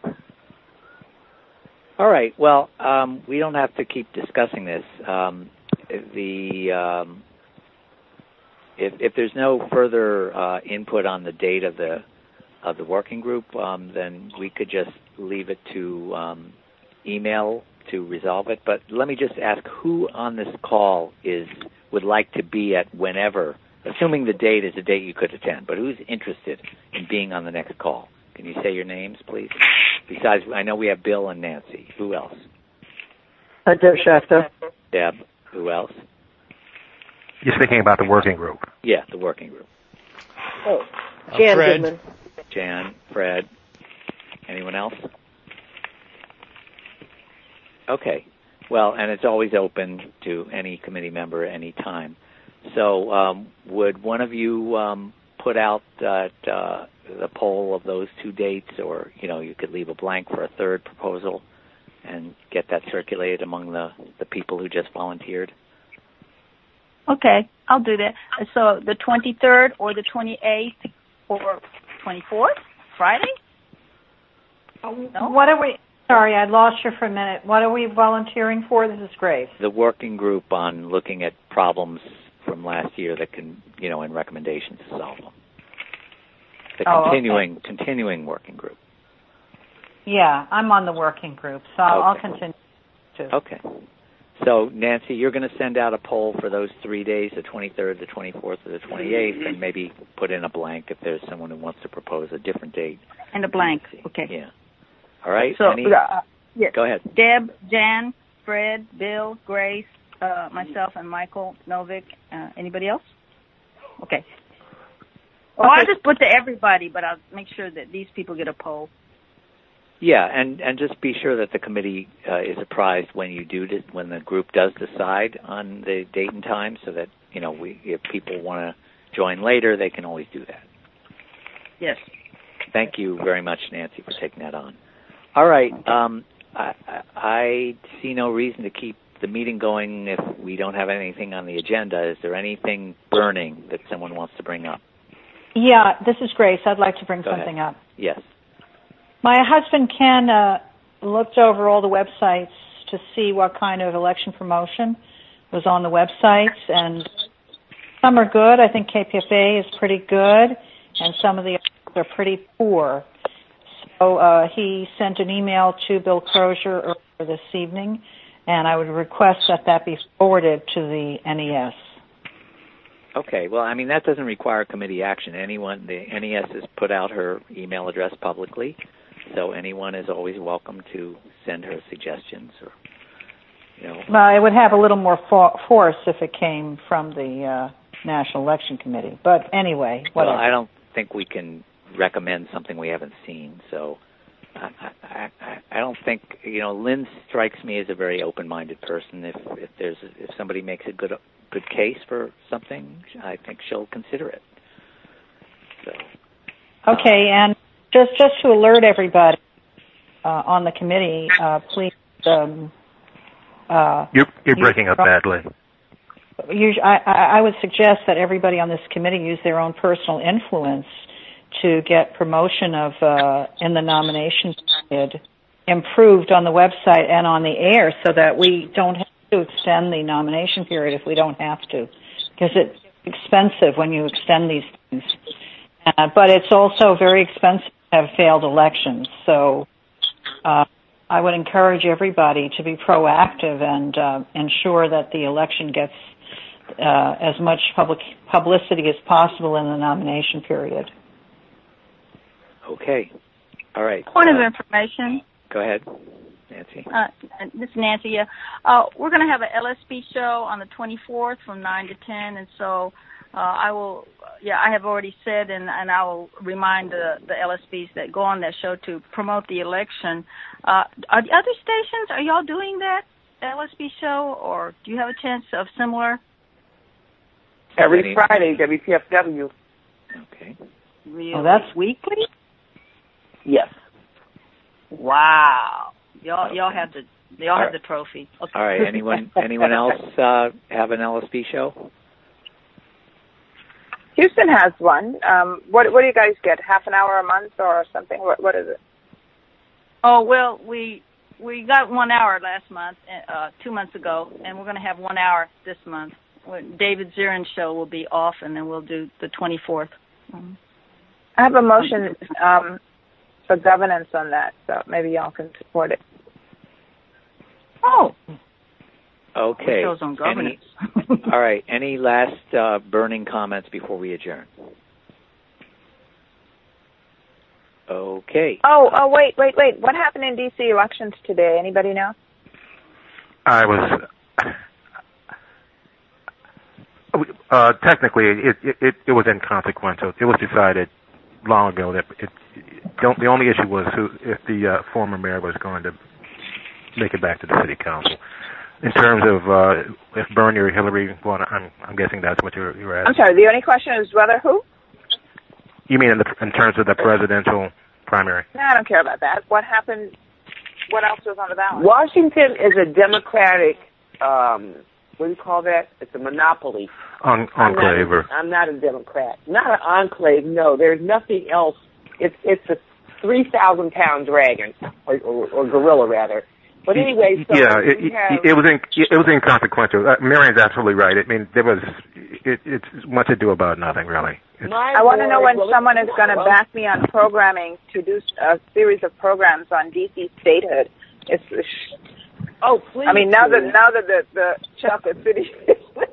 All right. Well, um, we don't have to keep discussing this. Um, the um, if, if there's no further uh, input on the date of the of the working group, um, then we could just leave it to um, email to resolve it. But let me just ask who on this call is would like to be at whenever, assuming the date is a date you could attend, but who's interested in being on the next call? Can you say your names, please? Besides, I know we have Bill and Nancy. Who else? Uh, Deb Schafter. Deb. Who else? You're thinking about the working group. Yeah, the working group. Oh, Jan Fred. Goodman. Jan, Fred. Anyone else? Okay. Well, and it's always open to any committee member at any time. So um, would one of you um, put out that, uh, the poll of those two dates, or, you know, you could leave a blank for a third proposal and get that circulated among the, the people who just volunteered? Okay, I'll do that. So the twenty-third or the twenty-eighth or twenty-fourth, Friday? No? What are we, sorry, I lost you for a minute. What are we volunteering for? This is Grace. The working group on looking at problems from last year that can, you know, and recommendations to solve them. The Oh, continuing, okay. continuing working group. Yeah, I'm on the working group, so I'll, I'll Okay. continue to. Okay. So, Nancy, you're going to send out a poll for those three days, the twenty-third, the twenty-fourth, or the twenty-eighth, and maybe put in a blank if there's someone who wants to propose a different date. And a blank, okay. Yeah. All right. So, Any? uh, yes. Go ahead. Deb, Jan, Fred, Bill, Grace, uh, myself, and Michael Novick. Uh, anybody else? Okay. Well, I'll just put to everybody, but I'll make sure that these people get a poll. Yeah, and, and just be sure that the committee uh, is apprised when you do de- when the group does decide on the date and time, so that, you know, we if people want to join later, they can always do that. Yes. Thank you very much, Nancy, for taking that on. All right. Um, I, I, I see no reason to keep the meeting going if we don't have anything on the agenda. Is there anything burning that someone wants to bring up? Yeah, this is Grace. I'd like to bring Go something ahead. up. Yes. My husband Ken uh, looked over all the websites to see what kind of election promotion was on the websites, and some are good. I think K P F A is pretty good, and some of the others are pretty poor. So uh, he sent an email to Bill Crozier earlier this evening, and I would request that that be forwarded to the N E S. Okay. Well, I mean, that doesn't require committee action. Anyone, the N E S has put out her email address publicly, so anyone is always welcome to send her suggestions. Or, you know, Well, it would have a little more for- force if it came from the uh, National Election Committee. But anyway, whatever. well, I don't think we can recommend something we haven't seen. So, I, I, I, I don't think, you know, Lynn strikes me as a very open-minded person. If if there's if somebody makes a good good case for something, I think she'll consider it. So. Okay, and just just to alert everybody uh, on the committee, uh, please. Um, uh, You're you're breaking up badly. Usually, I, I would suggest that everybody on this committee use their own personal influence to get promotion of uh, in the nomination period improved on the website and on the air, so that we don't have to extend the nomination period if we don't have to, because it's expensive when you extend these things. Uh, but it's also very expensive to have failed elections. So uh, I would encourage everybody to be proactive and uh, ensure that the election gets uh, as much public publicity as possible in the nomination period. Okay. All right. Point uh, of information. Go ahead, Nancy. Uh, this is Nancy. Yeah, uh, we're going to have an L S P show on the twenty-fourth from nine to ten, and so uh, I will. Yeah, I have already said, and, and I will remind the, the L S Ps that go on that show to promote the election. Uh, are the other stations? Are y'all doing that L S P show, or do you have a chance of similar? Every Friday, W P F W. Okay. Really? Oh, that's weekly. Yes. Wow. Y'all, y'all have the y'all All have right. the trophy. Okay. All right. Anyone anyone else uh, have an L S P show? Houston has one. Um, what what do you guys get? Half an hour a month or something? What what is it? Oh well, we we got one hour last month, uh, two months ago, and we're going to have one hour this month. David Zirin's show will be off, and then we'll do the twenty-fourth. Mm-hmm. I have a motion um, for governance on that, so maybe y'all can support it. Oh. Okay. Shows on governance. Any, all right. Any last uh, burning comments before we adjourn? Okay. Oh, oh, wait, wait, wait. What happened in D C elections today? Anybody know? I was uh, technically it, it it it was inconsequential. It was decided long ago that it, don't, the only issue was who, if the uh, former mayor was going to make it back to the city council. In terms of uh, if Bernie or Hillary, well, I'm, I'm guessing that's what you're, you're asking. I'm sorry, the only question is whether who? You mean in, the, in terms of the presidential primary? No, I don't care about that. What happened? What else was on the ballot? Washington is a Democratic, um, what do you call that? It's a monopoly. On, enclave. I'm not, I'm not a Democrat. Not an enclave, no. There's nothing else. It's it's a three thousand pound dragon, or, or, or gorilla, rather. But anyway, so yeah, it, have, it was in, it was inconsequential. Uh, Marion's absolutely right. I mean, there was it, it's much ado about nothing, really. I want to know when someone is going to back me on programming to do a series of programs on D C statehood. It's, oh, please. I mean, now that now that the the chocolate city is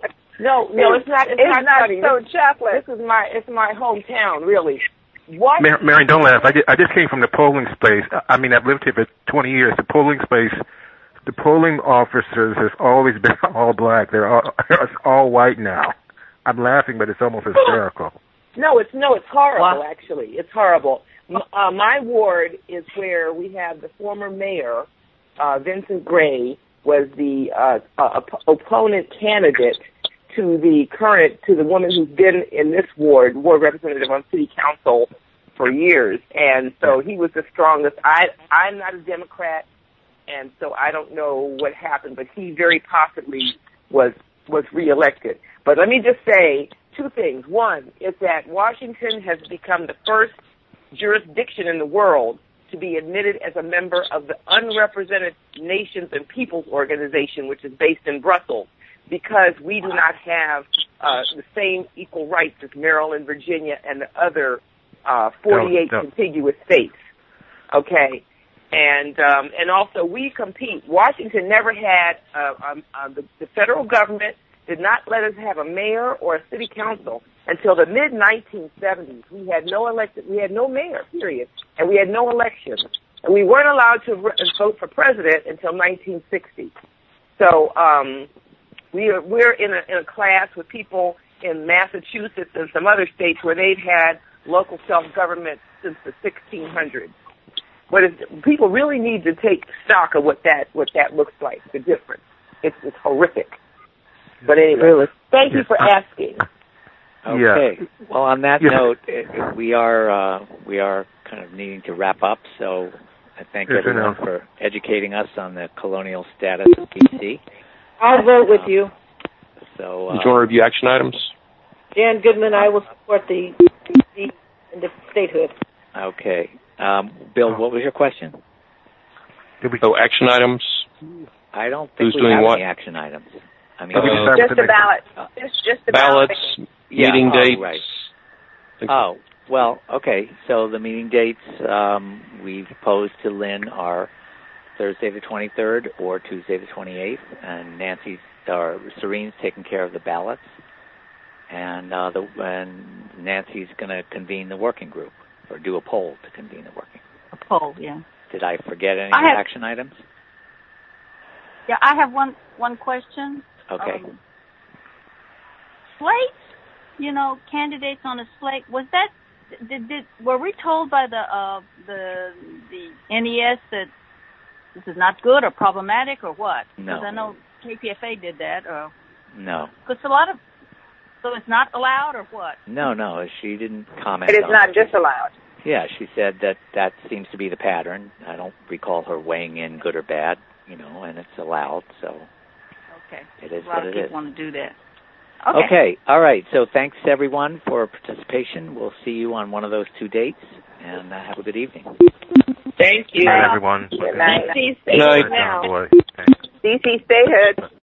no, no, it's not. It's, it's not, not funny. so this, chocolate. This is my it's my hometown, really. What? Mar- Marion, don't laugh. I just, I just came from the polling place. I mean, I've lived here for twenty years. The polling place, the polling officers have always been all black. They're all, it's all white now. I'm laughing, but it's almost hysterical. No, it's no, it's horrible. What? Actually, it's horrible. Uh, my ward is where we have the former mayor, uh, Vincent Gray, was the uh, uh, op- opponent candidate to the current, to the woman who's been in this ward, ward representative on city council for years. And so he was the strongest. I, I'm not a Democrat, and so I don't know what happened, but he very possibly was, was reelected. But let me just say two things. One is that Washington has become the first jurisdiction in the world to be admitted as a member of the Unrepresented Nations and Peoples Organization, which is based in Brussels, because we do not have uh, the same equal rights as Maryland, Virginia, and the other uh, forty-eight no, no. contiguous states. Okay, and um, and also we compete. Washington never had uh, um, uh, the, the federal government did not let us have a mayor or a city council until the mid nineteen seventies. We had no elected. We had no mayor, period, and we had no elections, and we weren't allowed to re- vote for president until nineteen sixty. So. Um, We are, we're in a, in a class with people in Massachusetts and some other states where they've had local self-government since the sixteen hundreds. What is, people really need to take stock of what that what that looks like, the difference. It's, it's horrific. But anyway, really? Thank you for asking. Okay. Yeah. Well, on that yeah. note, it, we are uh, we are kind of needing to wrap up. So I thank yes, everyone for educating us on the colonial status of D C. I'll vote with you. So, uh, Do you want to review action items? Jan Goodman, I will support the, the, the statehood. Okay. Um, Bill, what was your question? So action items? I don't think Who's we doing have what? any action items. I mean, Uh, just a ballot. Just, just a ballots, ballot. meeting yeah, dates. Oh, right. Oh, well, okay. So the meeting dates um, we've posed to Lynn are Thursday the twenty-third or Tuesday the twenty-eighth, and Nancy's or Serene's taking care of the ballots, and uh, the and Nancy's going to convene the working group or do a poll to convene the working group. A poll, yeah. Did I forget any I have, action items? Yeah, I have one one question. Okay. Um, slate, you know, candidates on a slate. Was that did, did were we told by the uh, the the N E S that this is not good or problematic or what? No. Because I know K P F A did that. Or No. because a lot of so it's not allowed or what? No, no, she didn't comment. It is on not it. disallowed. Yeah, she said that that seems to be the pattern. I don't recall her weighing in good or bad, you know, and it's allowed, so Okay. it is a lot what of it people is. want to do that. Okay. Okay. All right. So thanks, everyone, for participation. We'll see you on one of those two dates, and uh, have a good evening. Thank you. Good night, everyone. Good night. D C Good night. now. Boy. D C statehood.